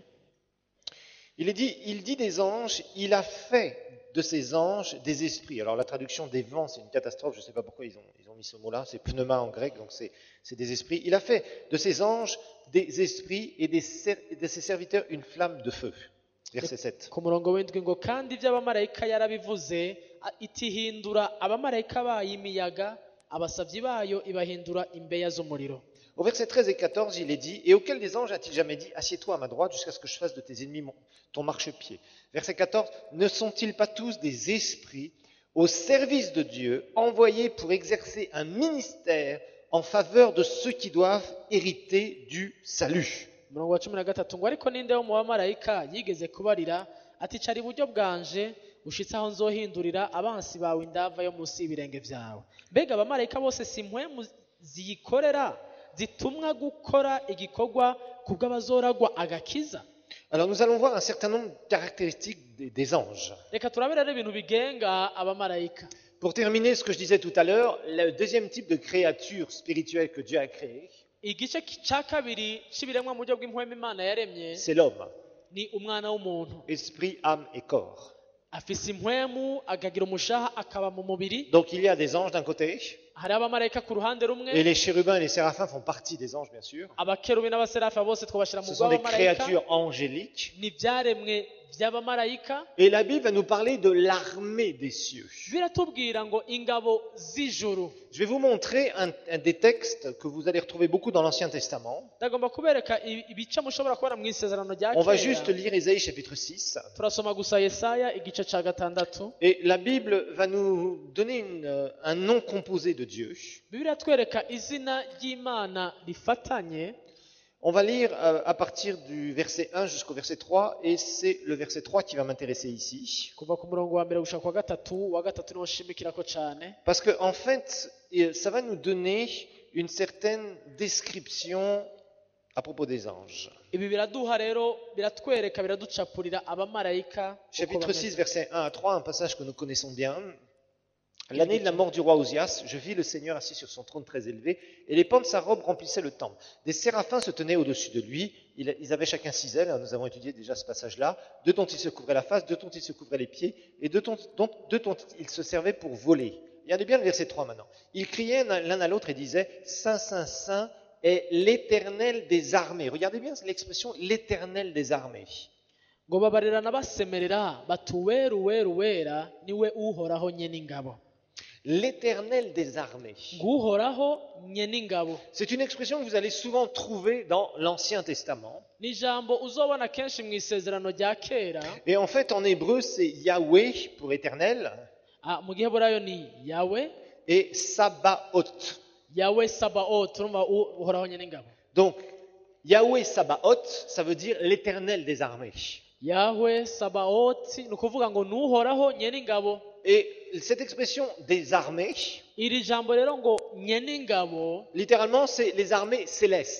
Speaker 1: Il dit des anges, il a fait de ces anges des esprits. Alors la traduction des vents, c'est une catastrophe, je ne sais pas pourquoi ils ont mis ce mot-là, c'est pneuma en grec, donc c'est des esprits. Il a fait de ces anges des esprits et de ses serviteurs une flamme de feu. Verset 7.
Speaker 2: ku murongo w'indwi ngo kandi iby'abamarayika yarabivuze itihindura abamarayika bayo imiyaga abasabyi bayo ibahindura imbeya z'umuriro.
Speaker 1: Au verset 13 et 14, il est dit, et auquel des anges a-t-il jamais dit, assieds-toi à ma droite jusqu'à ce que je fasse de tes ennemis ton marchepied. Verset 14, ne sont-ils pas tous des esprits au service de Dieu, envoyés pour exercer un ministère en faveur de ceux qui doivent hériter du salut?
Speaker 2: umurongo wa 13 ngo ariko ninde wo mu bamarayika yigeze kubarira ati cara iburyo bwanje ushitse aho nzohindurira abansi bawe indava yo munsi y'ibirenge byawe. mbega abamarayika bose si impwemu ziyikorera zitumwa gukora igikorwa kubw'abazoragwa agakiza?
Speaker 1: Alors nous allons voir un certain nombre de caractéristiques des anges.
Speaker 2: reka turabe rero ibintu bigenga abamarayika.
Speaker 1: Pour terminer ce que je disais tout à l'heure, le deuxième type de créature spirituelle que Dieu a créée,
Speaker 2: igice cya kabiri cy'ibiremwa mu buryo bw'impwemu imana yaremye
Speaker 1: c'est l'homme,
Speaker 2: ni umwana w'umuntu.
Speaker 1: esprit, âme et corps.
Speaker 2: afise impwemu akagira umushaha akaba mu mubiri.
Speaker 1: Donc il y a des anges d'un côté,
Speaker 2: hari abamarayika ku ruhande rumwe.
Speaker 1: et les chérubins et les séraphins font partie des anges bien sûr.
Speaker 2: abakerubi n'abaserafi bose twabashyira mu
Speaker 1: Ce sont des
Speaker 2: bw'abamarayika.
Speaker 1: créatures angéliques.
Speaker 2: ni ibyaremwe by'abamarayika.
Speaker 1: Et la Bible va nous parler de l'armée des cieux.
Speaker 2: biratubwira ngo ingabo z'ijuru.
Speaker 1: Je vais vous montrer un des textes que vous allez retrouver beaucoup dans l'Ancien Testament.
Speaker 2: ndagomba kubereka ibice mushobora kubona mu isezerano rya
Speaker 1: On va juste
Speaker 2: kera.
Speaker 1: lire Ésaïe chapitre 6.
Speaker 2: turasoma gusa yesaya igice cya 6.
Speaker 1: Et la Bible va nous donner un nom composé de Dieu.
Speaker 2: bibiliya twereka izina ry'imana rifatanye.
Speaker 1: On va lire à partir du verset 1 jusqu'au verset 3, et c'est le verset 3 qui va m'intéresser ici.
Speaker 2: kuva ku murongo wa mbere gushaka kwa gatatu wa gatatu niwo nshimikirako cyane.
Speaker 1: Parce que en fait, ça va nous donner une certaine description à propos des anges.
Speaker 2: ibi biraduha rero biratwereka biraducapurira abamarayika uko
Speaker 1: Chapitre 6,
Speaker 2: bameze.
Speaker 1: verset 1 à 3, un passage que nous connaissons bien. L'année de la mort du roi Osias, je vis le Seigneur assis sur son trône très élevé, et les pans de sa robe remplissaient le temple. Des séraphins se tenaient au-dessus de lui. Ils avaient chacun 6 ailes. Nous avons étudié déjà ce passage-là. 2 dont ils se couvraient la face, 2 dont ils se couvraient les pieds, et 2 dont ils se servaient pour voler. Regardez bien le verset 3 maintenant. Ils criaient l'un à l'autre et disaient, Saint, Saint, Saint est l'Éternel des armées. Regardez bien l'expression l'Éternel des armées.
Speaker 2: ngo babarirana basemerera bati uwera uwera uwera niwe uhoraho nyene ingabo.
Speaker 1: L'Éternel des armées.
Speaker 2: ngo uhoraho nyene ingabo
Speaker 1: C'est une expression que vous allez souvent trouver dans l'Ancien Testament.
Speaker 2: ni ijambo uzobona kenshi mu isezerano rya kera.
Speaker 1: Et en fait, en hébreu, c'est Yahweh pour éternel
Speaker 2: mu giheburayo ni yawe
Speaker 1: et Sabaoth.
Speaker 2: yawe sabaoth urumva uhoraho nyene ingabo.
Speaker 1: Donc, Yahweh Sabaoth, ça veut dire l'éternel des armées.
Speaker 2: yawe sabaoth ni ukuvuga ngo ni uhoraho nyene ingabo.
Speaker 1: Et cette expression des armées,
Speaker 2: iri jambo rero ngo nyene ingabo
Speaker 1: littéralement, c'est les armées célestes.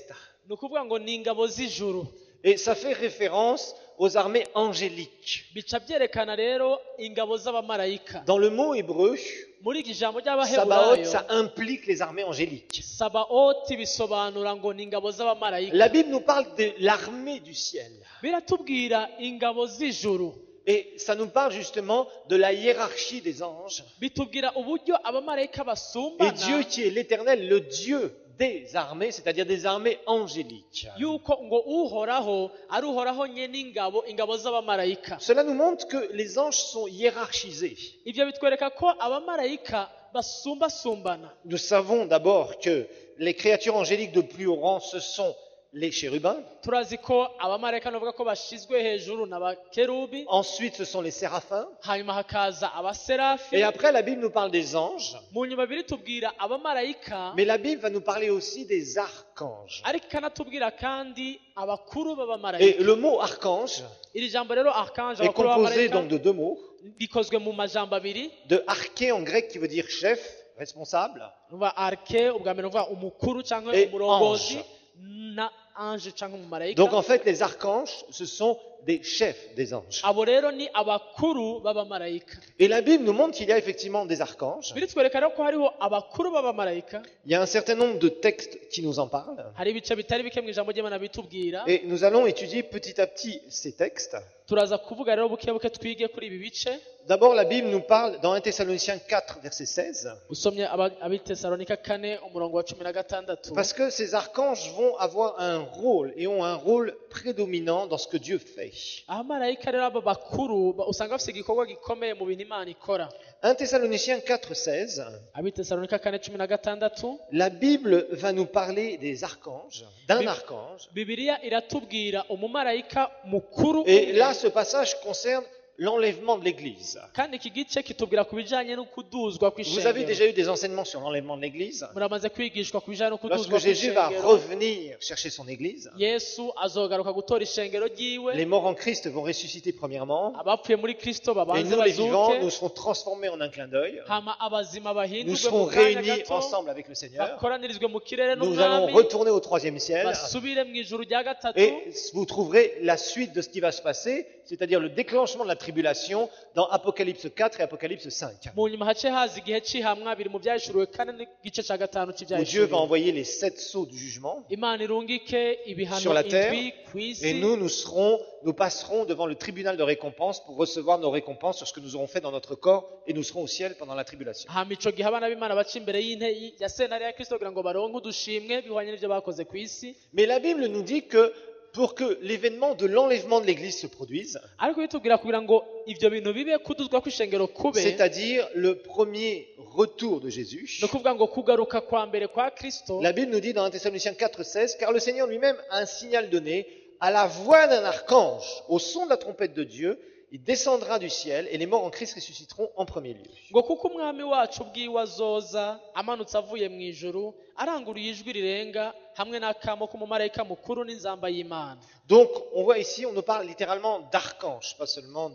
Speaker 2: ni ukuvuga ngo ni ingabo z'ijuru.
Speaker 1: Et ça fait référence aux armées angéliques.
Speaker 2: Bica byerekana rero ingabo z'abamarayika.
Speaker 1: Dans le mot hébreu,
Speaker 2: Muri iki jambo
Speaker 1: Sabaoth,
Speaker 2: ry'abaheburayo,
Speaker 1: ça implique les armées angéliques.
Speaker 2: Sabaoti bisobanura ngo ni ingabo z'abamarayika.
Speaker 1: La Bible nous parle de l'armée du ciel.
Speaker 2: Biratubwira ingabo z'ijuru.
Speaker 1: Et ça nous parle justement de la hiérarchie des anges.
Speaker 2: Bitubwira uburyo abamarayika
Speaker 1: Et
Speaker 2: basumbana,
Speaker 1: Dieu qui est l'Éternel, le Dieu des armées, c'est-à-dire des armées angéliques.
Speaker 2: yuko ngo uhoraho ari uhoraho nyene ingabo z'abamarayika.
Speaker 1: Cela nous montre que les anges sont hiérarchisés.
Speaker 2: Ivyo bitwereka ko abamarayika basumbasumbana.
Speaker 1: Nous savons d'abord que les créatures angéliques de plus haut rang, ce sont les chérubins.
Speaker 2: Turazi ko abamarayika bavuga ko bashizwe hejuru n'abakerubi,
Speaker 1: Ensuite, ce sont les séraphins.
Speaker 2: hanyuma hakaza abaserafi.
Speaker 1: Et après, la Bible nous parle des anges.
Speaker 2: Mu nyuma biritubwira abamarayika,
Speaker 1: Mais la Bible va nous parler aussi des archanges.
Speaker 2: ariko ikanatubwira kandi abakuru
Speaker 1: Et
Speaker 2: b'abamarayika.
Speaker 1: le mot archange
Speaker 2: Iri jambo rero archange,
Speaker 1: est
Speaker 2: abakuru
Speaker 1: composé
Speaker 2: b'abamarayika,
Speaker 1: donc de deux mots.
Speaker 2: bikozwe mu majambo abiri.
Speaker 1: De arché en grec qui veut dire chef, responsable,
Speaker 2: Nuva arke, ubwa mbere nuva umukuru cyangwa
Speaker 1: Et
Speaker 2: umurongozi,
Speaker 1: ange.
Speaker 2: na ange cyangwa umumarayika.
Speaker 1: Donc en fait, les archanges, ce sont des chefs des anges.
Speaker 2: Abo rero ni abakuru b'abamarayika.
Speaker 1: Et la Bible nous montre qu'il y a effectivement des archanges.
Speaker 2: Biritwereka rero ko hariho abakuru b'abamarayika.
Speaker 1: Il y a un certain nombre de textes qui nous en parlent.
Speaker 2: Hari ibice bitari bike mu ijambo ry'Imana bitubwira.
Speaker 1: Et nous allons étudier petit à petit ces textes.
Speaker 2: Turaza kuvuga rero buke buke twige kuri ibi bice.
Speaker 1: D'abord, la Bible nous parle dans 1 Thessaloniciens 4, verset 16,
Speaker 2: Usomye abitesalonika 4 umurongo wa 16.
Speaker 1: parce que ces archanges vont avoir un rôle et ont un rôle prédominant dans ce que Dieu fait.
Speaker 2: Abamarayika rero aba bakuru usanga bafite igikorwa gikomeye mu bintu Imana ikora.
Speaker 1: 1 Thessaloniciens 4, 16,
Speaker 2: Abitesalonika 4:16,
Speaker 1: la Bible va nous parler des archanges, d'un archange.
Speaker 2: Bibiliya iratubwira umumarayika mukuru.
Speaker 1: Et là, ce passage concerne l'enlèvement de l'Église.
Speaker 2: Kandi iki gice kitubwira ku bijanye no kuduzwa
Speaker 1: Vous avez
Speaker 2: kw'ishengero.
Speaker 1: déjà eu des enseignements sur l'enlèvement de l'Église.
Speaker 2: Muramaze kwigishwa ku bijanye no kuduzwa
Speaker 1: Lorsque Jésus va
Speaker 2: kw'ishengero.
Speaker 1: revenir chercher son Église,
Speaker 2: Yesu azogaruka gutora ishengero ryiwe.
Speaker 1: les morts en Christ vont ressusciter premièrement,
Speaker 2: Abapfuye muri Kristo
Speaker 1: et
Speaker 2: babanze
Speaker 1: nous les vivants, nous
Speaker 2: bazuke,
Speaker 1: serons transformés en un clin d'œil.
Speaker 2: hama abazima
Speaker 1: Nous
Speaker 2: bahindurwe
Speaker 1: serons
Speaker 2: mu kanya
Speaker 1: réunis
Speaker 2: gato,
Speaker 1: ensemble avec le Seigneur.
Speaker 2: bakoranirizwe mu kirere
Speaker 1: Nous allons
Speaker 2: n'umwami,
Speaker 1: retourner au troisième ciel.
Speaker 2: basubire mu ijuru rya gatatu.
Speaker 1: Et vous trouverez la suite de ce qui va se passer, c'est-à-dire le déclenchement de la tribulation dans Apocalypse 4 et Apocalypse 5.
Speaker 2: Mu nyuma hace haza igihe cy'ihamwa biri mu byahishuriwe 4 n'igice cya gatanu
Speaker 1: Où Dieu
Speaker 2: cy'ibyahishuriwe.
Speaker 1: va envoyer les 7 sceaux du jugement.
Speaker 2: Imana irungike ibihano
Speaker 1: Sur la terre.
Speaker 2: indwi ku isi.
Speaker 1: Et nous passerons devant le tribunal de récompense pour recevoir nos récompenses sur ce que nous aurons fait dans notre corps et nous serons au ciel pendant la tribulation.
Speaker 2: hama ico gihe abana b'Imana baca imbere ya sentare ya Kristo kugira ngo baronke udushimwe bihwanye n'ivyo bakoze ku isi.
Speaker 1: Mais la Bible nous dit que pour que l'événement de l'enlèvement de l'Église se produise,
Speaker 2: Ariko bitubwira kugira ngo ivyo bintu bibe kuduzwa kw'ishengero kube,
Speaker 1: c'est-à-dire le premier retour de Jésus,
Speaker 2: no kuvuga ngo kugaruka kwa mbere kwa Kristo.
Speaker 1: la Bible nous dit dans 1 Thessaloniciens 4, 16, car le Seigneur lui-même a un signal donné, à la voix d'un archange, au son de la trompette de Dieu, il descendra du ciel et les morts en Christ ressusciteront en premier lieu.
Speaker 2: ngo kuko umwami wacu ubwiwe azoza amanutse avuye mu ijuru aranguriye ijwi rirenga hamwe n'akamo k'umumarayika mukuru n'inzamba y'Imana.
Speaker 1: Donc, on voit ici, on nous parle littéralement d'archange, pas seulement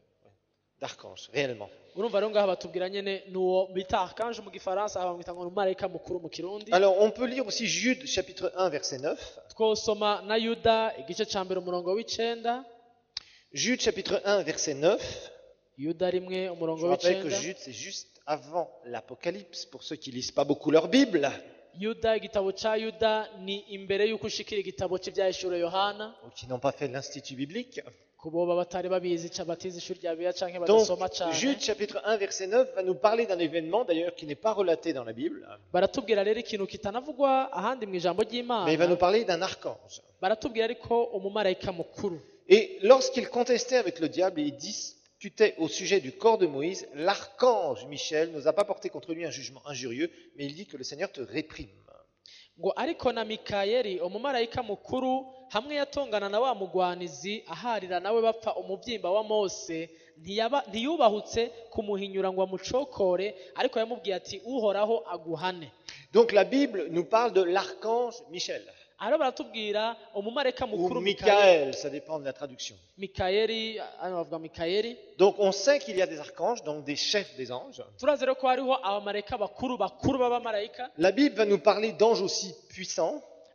Speaker 1: d'archange, réellement.
Speaker 2: Urumva rero ngaha batubwira nyene nuwo bita archange mu gifaransa, bamwita ngo umumarayika mukuru mu kirundi.
Speaker 1: Alors, on peut lire aussi Jude, chapitre 1, verset 9.
Speaker 2: Twosoma na Yuda igice ca mbere umurongo w'9.
Speaker 1: Jude, chapitre 1, verset 9.
Speaker 2: Yuda rimwe
Speaker 1: Je
Speaker 2: umurongo
Speaker 1: rappelle que
Speaker 2: w'9.
Speaker 1: Jude, c'est juste avant l'Apocalypse, pour ceux qui lisent pas beaucoup leur Bible,
Speaker 2: Yuda, igitabo ca Yuda ni imbere y'uko ushikira igitabo cy'ibyahishuriwe Yohana,
Speaker 1: ou qui n'ont pas fait l'Institut biblique.
Speaker 2: ku boba batari babizi batize ishuri rya Bibiliya canke
Speaker 1: Donc,
Speaker 2: badasoma cane.
Speaker 1: Jude, chapitre 1, verset 9, va nous parler d'un événement, d'ailleurs, qui n'est pas relaté dans la Bible,
Speaker 2: Baratubwira rero ikintu kitanavugwa ahandi mu ijambo
Speaker 1: mais il va
Speaker 2: ry'Imana.
Speaker 1: nous parler d'un archange.
Speaker 2: Baratubwira ariko umumarayika mukuru.
Speaker 1: Et lorsqu'il contestait avec le diable et il discutait au sujet du corps de Moïse, l'archange Michel n'osa pas porter contre lui un jugement injurieux, mais il dit que le Seigneur te réprime.
Speaker 2: Ngo ariko na Mikayeli umumarayika mukuru hamwe yatongana na wa mugwanizi aharira nawe bapfa umubyimba wa Mose, ntiyubahutse kumuhinyura ngo amucokore, ariko yamubwiye ati uhoraho aguhane.
Speaker 1: Donc la Bible nous parle de l'archange Michel,
Speaker 2: Aro baratubwira umumarayika
Speaker 1: ou
Speaker 2: mukuru
Speaker 1: Michael, ça dépend de la traduction.
Speaker 2: Mikayeli, hano bavuga Mikayeli.
Speaker 1: Donc on sait qu'il y a des archanges, donc des chefs des anges.
Speaker 2: Turazi rero ko hariho abamarayika bakuru b'abamarayika.
Speaker 1: La Bible va nous parler d'anges aussi puissants,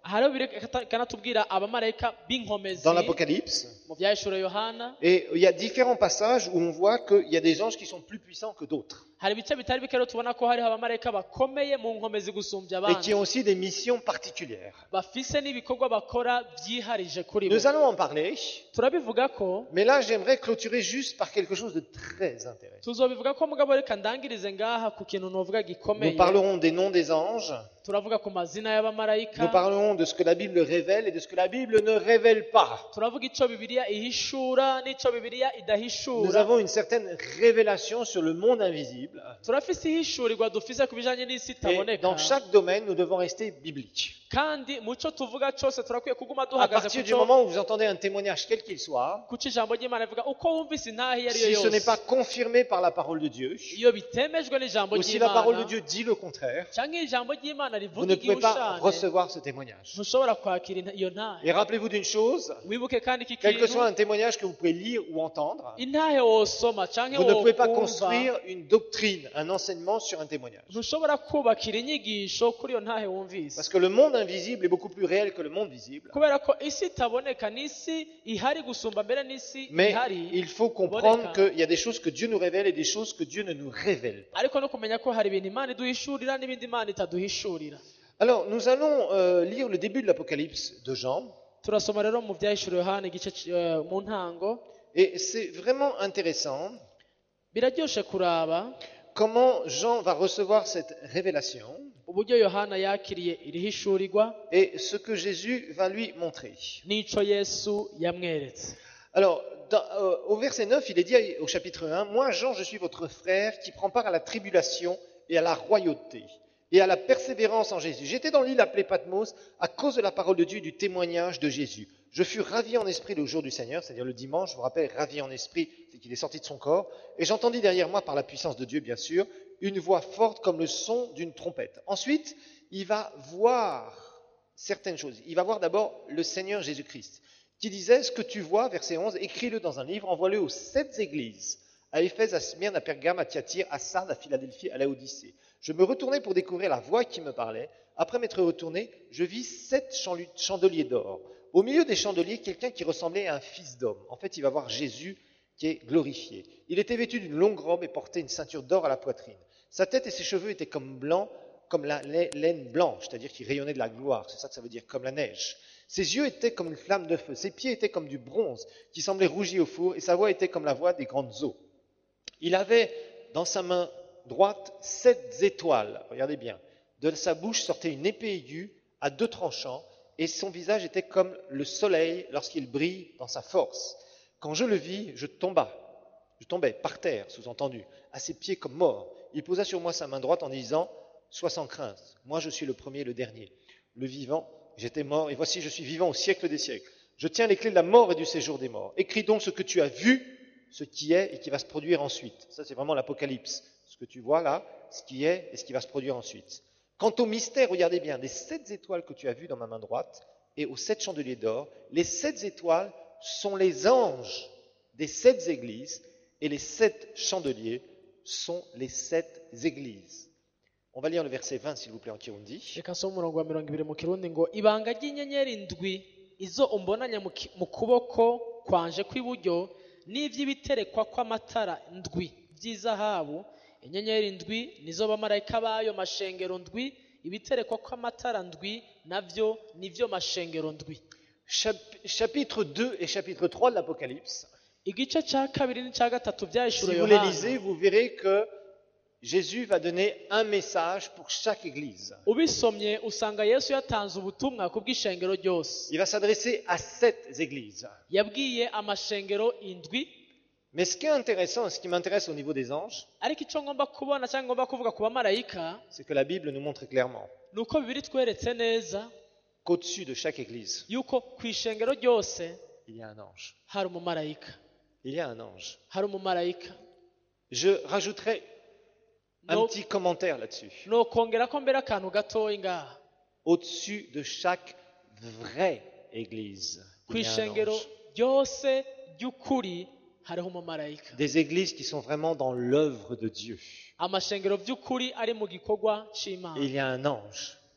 Speaker 2: aha rero bikanatubwira abamarayika b'inkomezi
Speaker 1: dans l'Apocalypse.
Speaker 2: mu byahishura yohana.
Speaker 1: Et il y a différents passages où on voit qu'il y a des anges qui sont plus puissants que d'autres.
Speaker 2: Hari ibice bitari bike rero tubona ko hariho abamarayika bakomeye mu nkomezi gusumbya
Speaker 1: Et qui
Speaker 2: abandi
Speaker 1: ont aussi des missions particulières.
Speaker 2: bafise n'ibikorwa bakora byiharije kuri bo.
Speaker 1: Nous allons en parler,
Speaker 2: turabivuga ko
Speaker 1: mais là j'aimerais clôturer juste par quelque chose de très intéressant.
Speaker 2: tuzobivuga ko mugabo reka ndangirize ngaha ku kintu novuga gikomeye.
Speaker 1: Nous parlerons des noms des anges,
Speaker 2: turavuga ku mazina y'abamarayika,
Speaker 1: nous parlerons de ce que la Bible révèle et de ce que la Bible ne révèle pas.
Speaker 2: turavuga ico bibiliya ihishura n'ico bibiliya
Speaker 1: Nous
Speaker 2: idahishura.
Speaker 1: avons une certaine révélation sur le monde invisible.
Speaker 2: turafise ihishurirwa dufise ku bijanye n'isi
Speaker 1: Et
Speaker 2: itaboneka,
Speaker 1: dans chaque domaine, nous devons rester bibliques.
Speaker 2: kandi mu co tuvuga cose turakwiye kuguma
Speaker 1: À
Speaker 2: duhagaze
Speaker 1: partir
Speaker 2: ku
Speaker 1: du
Speaker 2: co
Speaker 1: moment où vous entendez un témoignage, quel qu'il soit,
Speaker 2: kuco ijambo ry'Imana rivuga, uko wumvise intahe iyo ariyo
Speaker 1: si ce n'est
Speaker 2: yose,
Speaker 1: pas confirmé par la parole de Dieu,
Speaker 2: iyo bitemejwe n'ijambo
Speaker 1: ou si la parole de
Speaker 2: ry'Imana
Speaker 1: Dieu dit le contraire,
Speaker 2: canke ijambo ry'Imana
Speaker 1: vous
Speaker 2: rivuga
Speaker 1: ne pouvez pas
Speaker 2: igihushane,
Speaker 1: recevoir ce témoignage.
Speaker 2: ntushobora kwakira iyo ntahe.
Speaker 1: Et rappelez-vous d'une chose,
Speaker 2: wibuke kandi iki
Speaker 1: quel que
Speaker 2: kintu,
Speaker 1: soit un témoignage que vous pouvez lire ou entendre,
Speaker 2: intahe wosoma canke
Speaker 1: vous ne pouvez pas
Speaker 2: wokumva,
Speaker 1: construire une doctrine, un enseignement sur un témoignage.
Speaker 2: ntushobora kubakira inyigisho kuri iyo ntahe wumvise,
Speaker 1: Parce que le monde invisible est beaucoup plus réel que le monde visible.
Speaker 2: kubera ko isi itaboneka n'isi ihari gusumba mbere n'isi
Speaker 1: Mais
Speaker 2: ihari,
Speaker 1: il faut comprendre qu'il y a des choses que Dieu nous révèle et des choses que Dieu ne nous révèle pas.
Speaker 2: ariko no kumenya ko hari ibintu Imana iduhishurira n'ibindi Imana itaduhishurira.
Speaker 1: Alors, nous allons lire le début de l'Apocalypse de Jean.
Speaker 2: turasoma rero mu byahishuriwe Yohana igice mu ntango,
Speaker 1: Et c'est vraiment intéressant
Speaker 2: biraryoshe kuraba
Speaker 1: comment Jean va recevoir cette révélation
Speaker 2: uburyo Yohana yakiriye iri hishurirwa
Speaker 1: et ce que Jésus va lui montrer.
Speaker 2: n'ico Yesu yamweretse.
Speaker 1: Alors, au verset 9, il est dit au chapitre 1, « Moi, Jean, je suis votre frère qui prend part à la tribulation et à la royauté et à la persévérance en Jésus. J'étais dans l'île appelée Patmos à cause de la parole de Dieu et du témoignage de Jésus. Je fus ravi en esprit le jour du Seigneur, c'est-à-dire le dimanche, je vous rappelle, ravi en esprit, c'est qu'il est sorti de son corps. Et j'entendis derrière moi, par la puissance de Dieu, bien sûr, une voix forte comme le son d'une trompette. Ensuite, il va voir certaines choses. Il va voir d'abord le Seigneur Jésus-Christ, qui disait, ce que tu vois, verset 11, écris-le dans un livre, envoie-le aux 7 églises, à Éphèse, à Smyrne, à Pergame, à Thyatire, à Sardes, à Philadelphie, à Laodicée. Je me retournai pour découvrir la voix qui me parlait. Après m'être retourné, je vis 7 chandeliers d'or. Au milieu des chandeliers, quelqu'un qui ressemblait à un fils d'homme. En fait, il va voir Jésus qui est glorifié. Il était vêtu d'une longue robe et portait une ceinture d'or à la poitrine. Sa tête et ses cheveux étaient comme blancs, comme la laine blanche, c'est-à-dire qu'il rayonnait de la gloire. C'est ça que ça veut dire, comme la neige. Ses yeux étaient comme une flamme de feu. Ses pieds étaient comme du bronze qui semblait rougi au four, et sa voix était comme la voix des grandes eaux. Il avait dans sa main droite 7 étoiles. Regardez bien. De sa bouche sortait une épée aiguë à 2 tranchants, et son visage était comme le soleil lorsqu'il brille dans sa force. Quand je le vis, je tombais par terre, sous-entendu, à ses pieds comme mort. Il posa sur moi sa main droite en disant, « Sois sans crainte, moi je suis le premier et le dernier, le vivant, j'étais mort, et voici je suis vivant au siècle des siècles. Je tiens les clés de la mort et du séjour des morts. Écris donc ce que tu as vu, ce qui est et qui va se produire ensuite. » Ça c'est vraiment l'Apocalypse, ce que tu vois là, ce qui est et ce qui va se produire ensuite. Quant au mystère, regardez bien, des 7 étoiles que tu as vues dans ma main droite et aux 7 chandeliers d'or, les 7 étoiles sont les anges des 7 églises et les 7 chandeliers sont les 7 églises. On va lire le verset 20 s'il vous plaît en Kirundi.
Speaker 2: reka nsome umurongo wa 20 mu kirundi ngo, ibanga ry'inyenyeri ndwi izo umbonanya mu kuboko kwanje kw'iburyo n'ivy'ibiterekwa kw'amatara ndwi by'izahabu. Inyenyeri ndwi nizo bamarayika bayo mashengero ndwi, ibiterekwa kw'amatara ndwi navyo nivyo mashengero ndwi.
Speaker 1: Chapitre 2 et chapitre 3 de l'Apocalypse.
Speaker 2: Igice ca kabiri n'ica gatatu
Speaker 1: Si
Speaker 2: vyahishuriwe
Speaker 1: vous les
Speaker 2: Yohana,
Speaker 1: lisez, vous verrez que Jésus va donner un message pour chaque église.
Speaker 2: ubisomye usanga Yesu yatanze ubutumwa ku bw'ishengero ryose.
Speaker 1: Il va s'adresser à 7 églises.
Speaker 2: Yabwiye amashengero indwi,
Speaker 1: Mais ce qui est intéressant, ce qui m'intéresse au niveau des anges,
Speaker 2: ariko icyo ngomba kubona cyangwa ngomba kuvuga ku bamarayika
Speaker 1: c'est que la Bible nous montre clairement
Speaker 2: ni uko bibiri tweretse neza
Speaker 1: qu'au-dessus de chaque église,
Speaker 2: yuko ku ishengero ryose
Speaker 1: il y a un ange.
Speaker 2: hari umumarayika,
Speaker 1: Il y a un ange.
Speaker 2: hari umumarayika.
Speaker 1: Je rajouterai un
Speaker 2: No-
Speaker 1: petit commentaire là-dessus.
Speaker 2: nokongera ko mbere akantu gatoya ngaha,
Speaker 1: Au-dessus de chaque vraie église,
Speaker 2: ku
Speaker 1: il y a un
Speaker 2: ishengero
Speaker 1: ange.
Speaker 2: ryose ry'ukuri hariho umumarayika.
Speaker 1: Des églises qui sont vraiment dans l'œuvre de Dieu.
Speaker 2: amashengero by'ukuri ari mu gikorwa
Speaker 1: Et
Speaker 2: cy'Imana
Speaker 1: il y a un ange.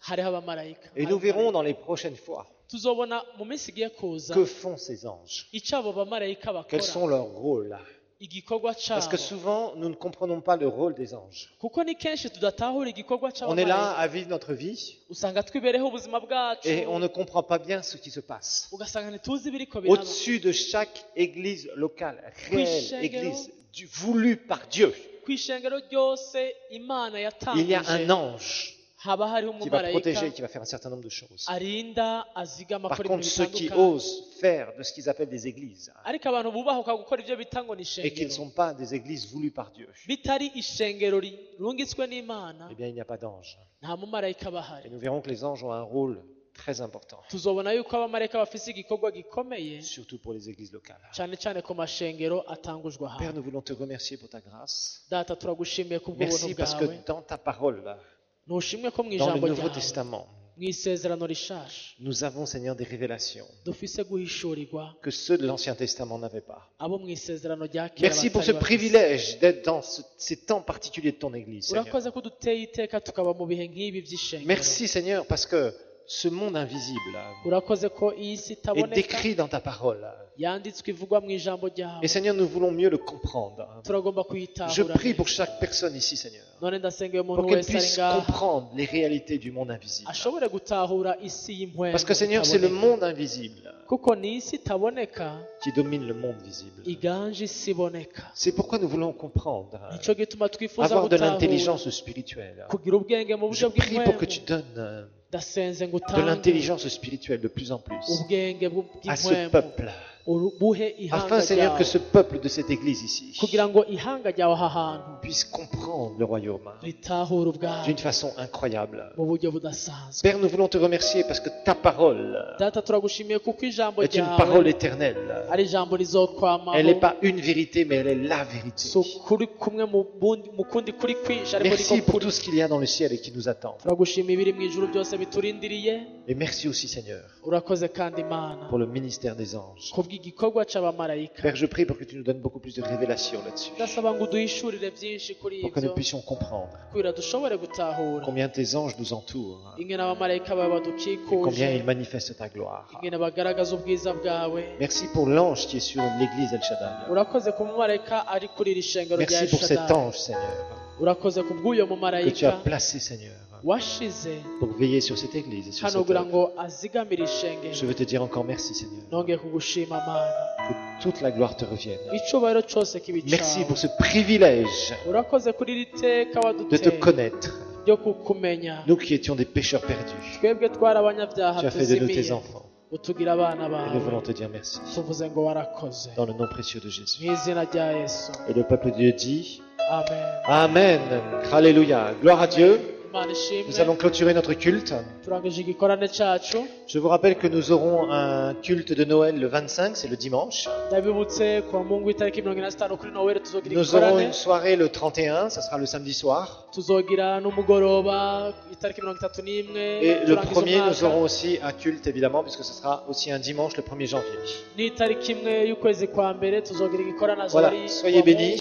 Speaker 2: hariho abamarayika.
Speaker 1: Et nous verrons dans les prochaines fois
Speaker 2: Tuzobona mu minsi igiye kuza
Speaker 1: que font ces anges,
Speaker 2: icyo abo bamarayika
Speaker 1: quels
Speaker 2: bakora,
Speaker 1: sont leurs rôles.
Speaker 2: igikorwa
Speaker 1: Parce que
Speaker 2: cyabo.
Speaker 1: souvent, nous ne comprenons pas le rôle des anges.
Speaker 2: Kuko ni kenshi tudatahura igikorwa
Speaker 1: On est là
Speaker 2: cy'abamarayika.
Speaker 1: à vivre notre vie
Speaker 2: Usanga twibereho ubuzima bwacu,
Speaker 1: et on ne comprend pas bien ce qui se passe.
Speaker 2: ugasanga ntituzi ibiriko biraba.
Speaker 1: Au-dessus de chaque église locale,
Speaker 2: Oui,
Speaker 1: réelle
Speaker 2: Seigneur.
Speaker 1: église, voulue par Dieu,
Speaker 2: Ku ishengero ryose Imana
Speaker 1: il y a un
Speaker 2: yatangije
Speaker 1: ange
Speaker 2: haba hariho
Speaker 1: qui va protéger,
Speaker 2: umumarayika
Speaker 1: qui va faire un certain nombre de choses.
Speaker 2: arinda azigama
Speaker 1: Par
Speaker 2: akora
Speaker 1: contre,
Speaker 2: ibintu
Speaker 1: ceux qui
Speaker 2: bitandukanye.
Speaker 1: osent faire de ce qu'ils appellent des églises
Speaker 2: Ariko abantu bubahuka gukora ibyo bita ngo ni
Speaker 1: et qui ne
Speaker 2: ishengero
Speaker 1: sont pas des églises voulues par Dieu,
Speaker 2: bitari ishengero rirungitswe n'Imana,
Speaker 1: eh bien, il n'y a pas d'ange.
Speaker 2: nta mumarayika
Speaker 1: Et
Speaker 2: bahari.
Speaker 1: nous verrons que les anges ont un rôle très important,
Speaker 2: Tuzobona yuko abamarayika bafise igikorwa gikomeye
Speaker 1: surtout pour les églises locales.
Speaker 2: cyane cyane ku mashengero atangujwe
Speaker 1: Père,
Speaker 2: ahantu.
Speaker 1: nous voulons te remercier pour ta grâce.
Speaker 2: Data, turagushimiye kubw'ubuntu
Speaker 1: Merci parce que
Speaker 2: bwawe.
Speaker 1: dans ta parole, là,
Speaker 2: Ntushimwe ko mu
Speaker 1: dans le
Speaker 2: ijambo
Speaker 1: Nouveau
Speaker 2: ryawe,
Speaker 1: Testament,
Speaker 2: mu isezerano rishasha,
Speaker 1: nous avons, Seigneur, des révélations
Speaker 2: dufise guhishurirwa
Speaker 1: que ceux de l'Ancien Testament n'avaient pas.
Speaker 2: abo mu isezerano rya kera
Speaker 1: Merci pour ce
Speaker 2: batari bafise.
Speaker 1: privilège d'être dans ces temps particuliers de ton Église, Seigneur.
Speaker 2: urakoze ko duteye iteka tukaba mu bihe nk'ibi by'ishengero.
Speaker 1: Merci, Seigneur, parce que ce monde invisible
Speaker 2: urakoze ko iyi si
Speaker 1: est
Speaker 2: itaboneka
Speaker 1: décrit dans ta parole.
Speaker 2: yanditswe ivugwa mu ijambo ryawe.
Speaker 1: Et Seigneur, nous voulons mieux le comprendre.
Speaker 2: turagomba
Speaker 1: Je
Speaker 2: kuyitahura.
Speaker 1: prie pour chaque personne ici, Seigneur,
Speaker 2: none ndasengeye umuntu
Speaker 1: pour qu'elle
Speaker 2: wese ari
Speaker 1: puisse
Speaker 2: ngaha
Speaker 1: comprendre les réalités du monde invisible.
Speaker 2: ashobore gutahura isi y'impwemu
Speaker 1: Parce que, Seigneur, c'est le
Speaker 2: itaboneka.
Speaker 1: monde invisible
Speaker 2: kuko ni isi itaboneka
Speaker 1: qui domine le monde visible.
Speaker 2: iganje isi iboneka.
Speaker 1: C'est pourquoi nous voulons comprendre,
Speaker 2: nicyo gituma twifuza
Speaker 1: avoir de
Speaker 2: gutahura,
Speaker 1: l'intelligence spirituelle.
Speaker 2: kugira ubwenge mu
Speaker 1: Je
Speaker 2: buryo
Speaker 1: prie pour que
Speaker 2: bw'impwemu.
Speaker 1: tu donnes
Speaker 2: ndasenze ngo
Speaker 1: de
Speaker 2: utange
Speaker 1: l'intelligence spirituelle de plus en plus
Speaker 2: ubwenge
Speaker 1: à ce
Speaker 2: bw'impwemu
Speaker 1: peuple,
Speaker 2: buhe ihanga
Speaker 1: afin, Seigneur, que
Speaker 2: ryawe,
Speaker 1: ce peuple de cette église ici
Speaker 2: kugira ngo ihanga ryawe aha hantu
Speaker 1: puisse comprendre le royaume
Speaker 2: ritahure ubwawe
Speaker 1: d'une façon incroyable.
Speaker 2: mu buryo budasanzwe.
Speaker 1: Père, nous voulons te remercier parce que ta parole
Speaker 2: data, turagushimiye kuko ijambo
Speaker 1: est une
Speaker 2: ryawe
Speaker 1: parole éternelle.
Speaker 2: ari ijambo rizokwamaho.
Speaker 1: Elle n'est pas une vérité, mais elle est la vérité.
Speaker 2: si ukuri kumwe mu kundi kuri kwinshi ariko
Speaker 1: Merci
Speaker 2: niko
Speaker 1: pour
Speaker 2: kuri.
Speaker 1: tout ce qu'il y a dans le ciel et qui nous attend.
Speaker 2: turagushimiye ibiri mu ijuru byose biturindiriye.
Speaker 1: Et merci aussi, Seigneur,
Speaker 2: urakoze kandi Imana
Speaker 1: pour le ministère des anges.
Speaker 2: kubw'igikorwa c'abamarayika.
Speaker 1: Père, je prie pour que tu nous donnes beaucoup plus de révélations là-dessus,
Speaker 2: ndasaba ngo uduhishurire byinshi kuri
Speaker 1: pour que nous
Speaker 2: ibyo
Speaker 1: puissions comprendre
Speaker 2: kugira dushobore gutahura
Speaker 1: combien tes anges nous entourent
Speaker 2: ingene abamarayika bawe
Speaker 1: et
Speaker 2: badukikuje,
Speaker 1: combien ils manifestent ta gloire.
Speaker 2: ingene bagaragaza ubwiza bwawe.
Speaker 1: Merci pour l'ange qui est sur l'église El Shaddai.
Speaker 2: urakoze ku mumarayika ari kuri iri shengero rya
Speaker 1: Merci pour cet
Speaker 2: Shaddai.
Speaker 1: ange, Seigneur,
Speaker 2: urakoze ku bw'uyo
Speaker 1: que tu as
Speaker 2: mumarayika
Speaker 1: placé, Seigneur,
Speaker 2: washize
Speaker 1: pour veiller sur cette église et sur
Speaker 2: hano
Speaker 1: cette
Speaker 2: kugira
Speaker 1: œuvre.
Speaker 2: ngo azigamire ishengero.
Speaker 1: Je veux te dire encore merci, Seigneur,
Speaker 2: nongeye kugushima Mana,
Speaker 1: que toute la gloire te revienne.
Speaker 2: icubahiro cyose kibi
Speaker 1: Merci
Speaker 2: cawe.
Speaker 1: pour ce privilège
Speaker 2: urakoze kuri iri teka
Speaker 1: de te
Speaker 2: waduteye
Speaker 1: connaître,
Speaker 2: ryo kukumenya.
Speaker 1: nous qui étions des pécheurs perdus.
Speaker 2: twebwe twari abanyabyaha
Speaker 1: Tu as fait de nous tes
Speaker 2: tuzimiye,
Speaker 1: enfants
Speaker 2: utugira abana
Speaker 1: et nous voulons
Speaker 2: bawe.
Speaker 1: te dire merci.
Speaker 2: tuvuze ngo warakoze
Speaker 1: Dans le nom précieux de Jésus.
Speaker 2: mu izina rya Yesu,
Speaker 1: Et le peuple de Dieu dit
Speaker 2: amen.
Speaker 1: Amen. Alléluia. Gloire à Dieu.
Speaker 2: Imana
Speaker 1: Nous
Speaker 2: ishimwe.
Speaker 1: allons clôturer notre culte.
Speaker 2: turangije igikorane cacu.
Speaker 1: Je vous rappelle que nous aurons un culte de Noël le 25, c'est le dimanche.
Speaker 2: ndabibutse ku wa mungu itariki 25 kuri noweli tuzogira
Speaker 1: Nous aurons
Speaker 2: igikorane.
Speaker 1: une soirée le 31, ça sera le samedi soir.
Speaker 2: tuzogira n'umugoroba itariki 31
Speaker 1: Et le
Speaker 2: turangiza
Speaker 1: premier, nous
Speaker 2: umwaka.
Speaker 1: aurons aussi un culte évidemment, puisque ce sera aussi un dimanche le 1er janvier.
Speaker 2: n'itariki imwe y'ukwezi kwa mbere tuzogira igikorane azoba
Speaker 1: Voilà,
Speaker 2: ari
Speaker 1: soyez
Speaker 2: ku wa Mungu.
Speaker 1: bénis.